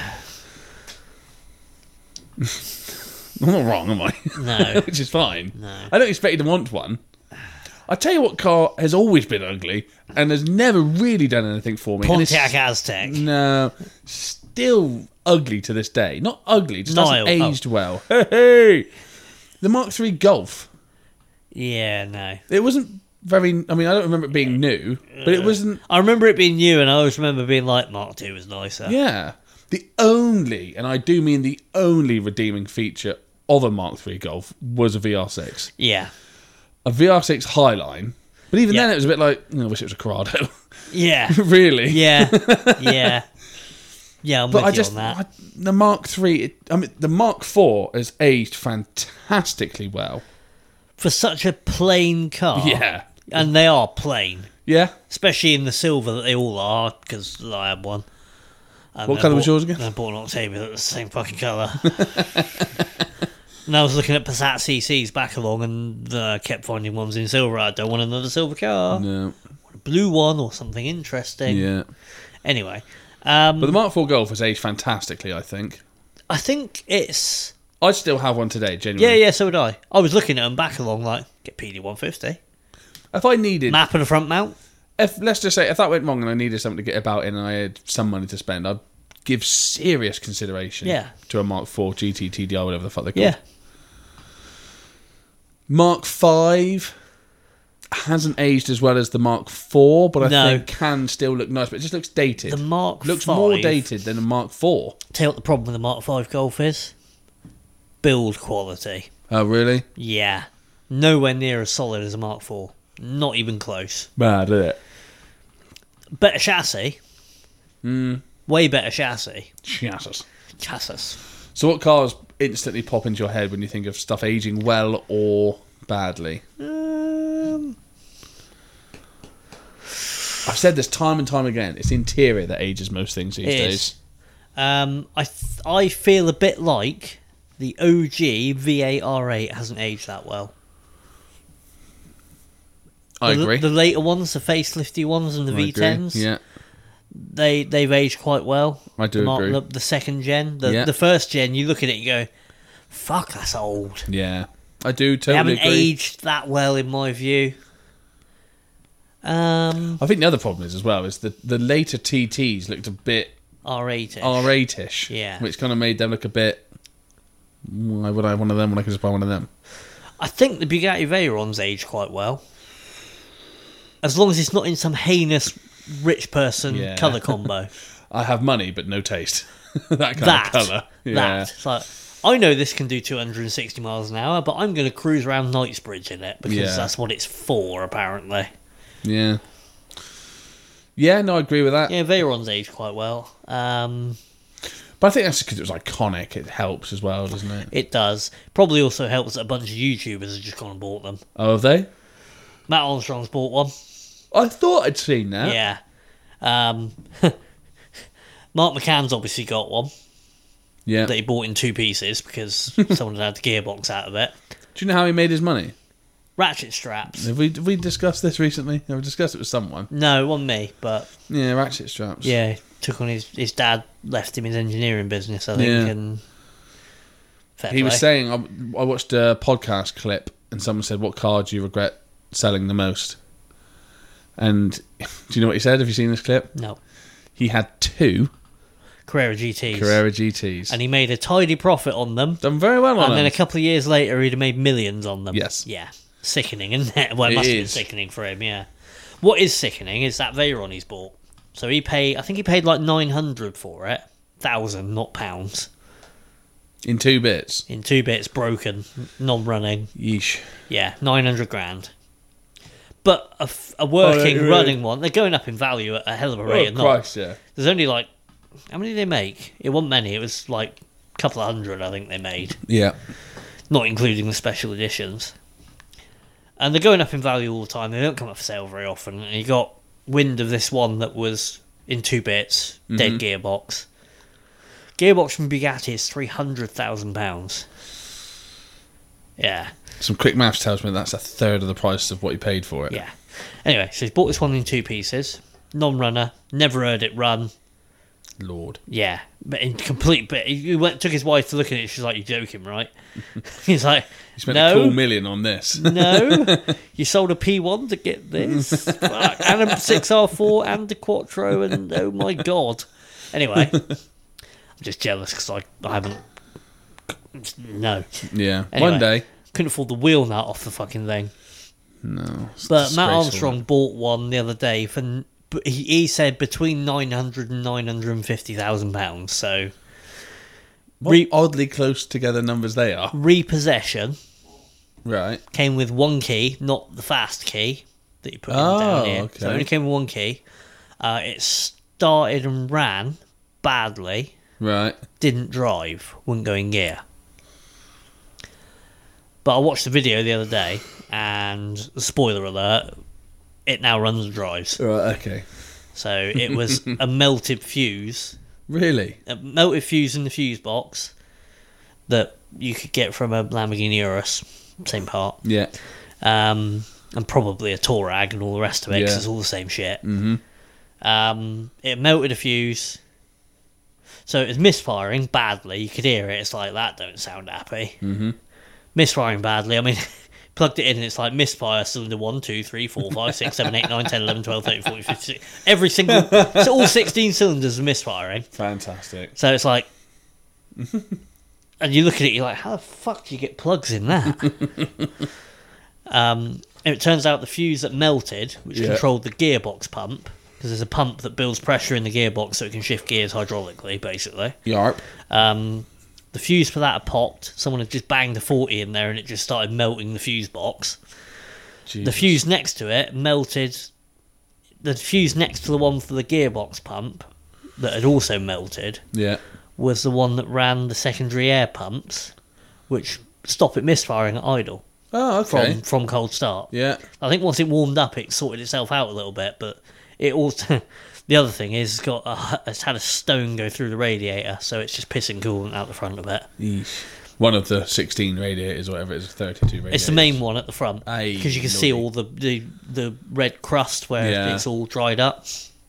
I'm not wrong, am I? No. Which is fine. No. I don't expect you to want one. I tell you what car has always been ugly and has never really done anything for me. and it's- Pontiac Aztec. No, still ugly to this day. Not ugly, just Nile, hasn't oh. aged well. Hey, hey. The Mark three Golf. Yeah, no. It wasn't very. I mean, I don't remember it being new, but it wasn't. I remember it being new, and I always remember being like, Mark two was nicer. Yeah, the only, and I do mean the only redeeming feature of a Mark three Golf was a V R six, Yeah. a V R six Highline. But even Yeah. then, it was a bit like, oh, I wish it was a Corrado. Yeah. Really? Yeah. Yeah. Yeah, I'm But with I you just on that. I, the Mark three. It, I mean, the Mark four has aged fantastically well. For such a plain car. Yeah, And they are plain. yeah. Especially in the silver that they all are, because I had one. And What I colour was bought- yours again? I bought an Octavia that was the same fucking colour. And I was looking at Passat C Cs back along and uh, kept finding ones in silver. I don't want another silver car. No. A blue one or something interesting. Yeah. Anyway. Um, But the Mark four Golf has aged fantastically, I think. I think it's... I still have one today, Yeah, genuinely. yeah, so would I. I was looking at them back along like, get P D one fifty. If I needed, Map and a front mount. if let's just say, if that went wrong and I needed something to get about in and I had some money to spend, I'd give serious consideration Yeah. to a Mark four G T, T D R, whatever the fuck they're called. Yeah. Mark five hasn't aged as well as the Mark four, but I No. think can still look nice, but it just looks dated. The Mark looks five, more dated than a Mark four. Tell you what the problem with the Mark five Golf is? Build quality. Oh, really? Yeah. Nowhere near as solid as a Mark four. Not even close. Bad, isn't it? better chassis. Mm. Way better chassis. Jesus. Chassis. So what cars instantly pop into your head when you think of stuff aging well or badly? Um, I've said this time and time again. It's interior that ages most things these It days. is. um, I th- I feel a bit like the O G V eight R eight hasn't aged that well. I the, agree. The later ones, the facelifty ones and the I V agree. tens, Yeah. they they've aged quite well. I do the, mar- agree. The, the second gen, the Yeah. the first gen, you look at it, you go, "Fuck, that's old." Yeah. I do They totally haven't agree. aged that well, in my view. Um, I think the other problem is as well is that the later T Ts looked a bit R eight. R eight-ish. Yeah. Which kind of made them look a bit... Why would I have one of them when I could just buy one of them? I think the Bugatti Veyron's aged quite well. As long as it's not in some heinous rich person Yeah. colour combo. I have money but no taste. that kind that. of colour. Yeah. That. It's like, I know this can do two hundred sixty miles an hour, but I'm going to cruise around Knightsbridge in it because Yeah. that's what it's for, apparently. Yeah. Yeah, no, I agree with that. Yeah, Veyron's aged quite well. Um, But I think that's because it was iconic. It helps as well, doesn't it? it does. Probably also helps that a bunch of YouTubers have just gone and bought them. Oh, have they? Matt Armstrong's bought one. I thought I'd seen that. Yeah. Um, Mark McCann's obviously got one Yeah. that he bought in two pieces because someone had the gearbox out of it. Do you know how he made his money? Ratchet straps. Have we, have we discussed this recently? Have we discussed it with someone? No, it wasn't me, but Yeah, ratchet straps. yeah, took on his his dad, left him his engineering business, I think, Yeah. and fair He was play. saying, I, I watched a podcast clip and someone said, what car do you regret selling the most? And do you know what he said? Have you seen this clip? No, He had two Carrera G Ts, Carrera G Ts. and he made a tidy profit on them. Done very well on And then them. a couple of years later, he'd have made millions on them. Yes. Yeah. Sickening, isn't it? Well, it, It must have been is. sickening for him, yeah. What is sickening is that Veyron he's bought. So he paid, I think he paid like nine hundred for it. Thousand, not pounds. In two bits. In two bits, broken, non-running. Yeesh. Yeah, nine hundred grand. But a, f- a working, Oh, yeah, yeah. running one, they're going up in value at a hell of a rate Oh, of knots. Christ, yeah. There's only like, how many did they make? It wasn't many, it was like a couple of hundred, I think they made. Yeah. Not including the special editions. And they're going up in value all the time. They don't come up for sale very often. And you got wind of this one that was in two bits, dead gearbox. Gearbox from Bugatti is three hundred thousand pounds. Yeah, Some quick maths tells me that's a third of the price of what you paid for it. yeah. Anyway, so he's bought this one in two pieces. Non-runner. Never heard it run. Lord. Yeah, but in complete. But he went, took his wife to look at it. She's like, "You're joking, right?" He's like, You spent "No, a cool million on this. no, you sold a P one to get this, Fuck. And a six R four and a Quattro, and oh my god." Anyway, I'm just jealous because I, I haven't. No, Yeah. Anyway. One day. couldn't afford the wheel nut off the fucking thing. No. it's But Matt disgraceful. Armstrong bought one the other day for. But he, he said between nine hundred and nine hundred and fifty thousand pounds. So What Re- oddly close together numbers they are. repossession Right. came with one key, not the fast key that you put in Oh, down here. So it okay. only came with one key. Uh, it started and ran badly. Right. Didn't drive. Wouldn't go in gear. But I watched the video the other day, and spoiler alert, it now runs and drives. Right, okay. So it was a melted fuse, Really? a melted fuse in the fuse box that you could get from a Lamborghini Urus, same part, Yeah. um, and probably a Touareg and all the rest of it, 'cause Yeah. it's all the same shit. Mm-hmm. Um, it melted a fuse, so it was misfiring badly. You could hear it. It's like, that don't sound happy. Mm-hmm. Misfiring badly. I mean, plugged it in and it's like misfire cylinder one, two, three, four, five, six, seven, eight, nine, ten, eleven, twelve, thirteen, fourteen, fifteen, sixteen. Every single, so all sixteen cylinders are misfiring. Fantastic. So it's like, and you look at it, you're like, how the fuck do you get plugs in that? um, and it turns out the fuse that melted, which Yeah. controlled the gearbox pump, because there's a pump that builds pressure in the gearbox so it can shift gears hydraulically, basically. Yarp. Um, the fuse for that had popped. Someone had just banged a forty in there and it just started melting the fuse box. The Jesus. fuse next to it melted the fuse next to the one for the gearbox pump that had also melted Yeah. was the one that ran the secondary air pumps, which stop it misfiring at idle Oh, okay. from from cold start. Yeah. I think once it warmed up, it sorted itself out a little bit, but it also. The other thing is, it's got a, it's had a stone go through the radiator, so it's just pissing coolant out the front of it. Yeesh. One of the sixteen radiators, whatever it is, thirty-two radiators. It's the main one at the front, Aye, because you can see lovely. all the, the, the red crust where Yeah. it's all dried up.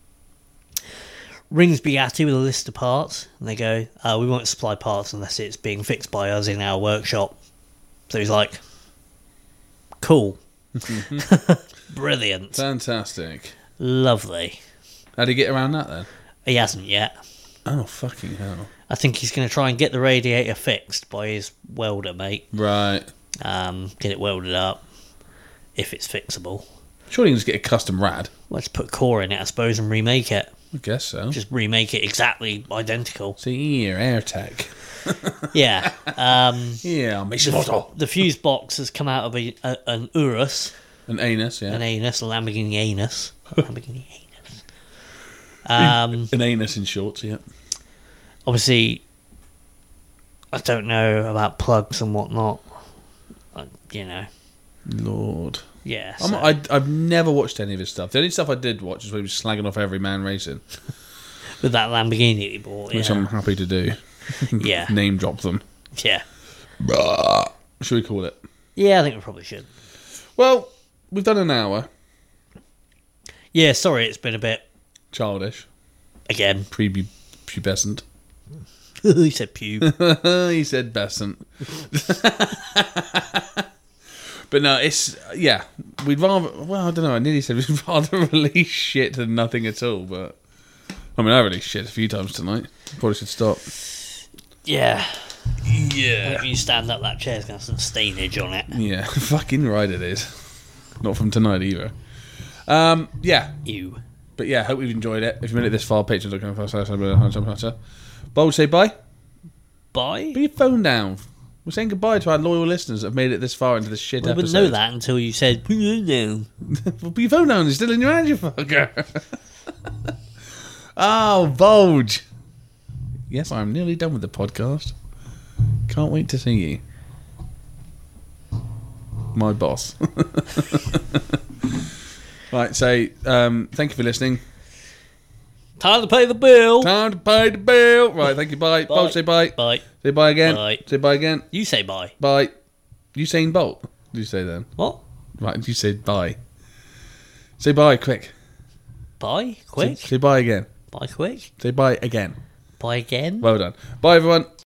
Rings Bugatti with a list of parts, and they go, uh, we won't supply parts unless it's being fixed by us in our workshop. So he's like, cool. Brilliant. Fantastic. Lovely. How do you get around that then? He hasn't yet. Oh, fucking hell. I think he's going to try and get the radiator fixed by his welder mate. Right. Um, get it welded up, if it's fixable. Surely you can just get a custom rad. Let's put core in it, I suppose, and remake it. I guess so. Just remake it exactly identical. See here, AirTech. Yeah. Um, Yeah, the, Mishimoto. the fuse box has come out of a, a, an Urus, An anus, yeah. an anus, a Lamborghini anus. Lamborghini anus. Um, An anus in shorts, yeah. obviously, I don't know about plugs and whatnot. I, you know, Lord. yeah. I'm, so- I, I've never watched any of his stuff. The only stuff I did watch is when he was slagging off Every Man Racing, with that Lamborghini he bought. which Yeah. I'm happy to do. yeah. Name drop them. Yeah. Should we call it? Yeah, I think we probably should. Well, we've done an hour. Yeah, sorry, it's been a bit Childish. again. Prepubescent. He said pube. He said besant. But no, it's, yeah, we'd rather, well, I don't know, I nearly said we'd rather release shit than nothing at all, but, I mean, I released shit a few times tonight. Probably should stop. Yeah. Yeah. Whenever you stand up, that chair's going to have some stainage on it. Yeah, fucking right it is. Not from tonight either. Um, yeah, Ew. but yeah, hope you've enjoyed it. If you made it this far, patreon.com. Bold, say bye. Bye? Put your phone down. We're saying goodbye to our loyal listeners that have made it this far into this shit We wouldn't episode. know that until you said, put it down. Well, put your phone down. It's still in your hand, you fucker. Oh, Bulge. Yes, I'm nearly done with the podcast. Can't wait to see you. My boss. Right, so um, thank you for listening. Time to pay the bill. Time to pay the bill. Right, thank you. Bye. Bye. Bulge, say bye. Bye. Say bye again. Bye. Say bye again. You say bye. Bye. Usain Bolt. What did you say then? What? Right, you said bye. Say bye, quick. Bye? Quick? Say, say bye again. Bye quick? Say bye again. Bye again? Well done. Bye, everyone.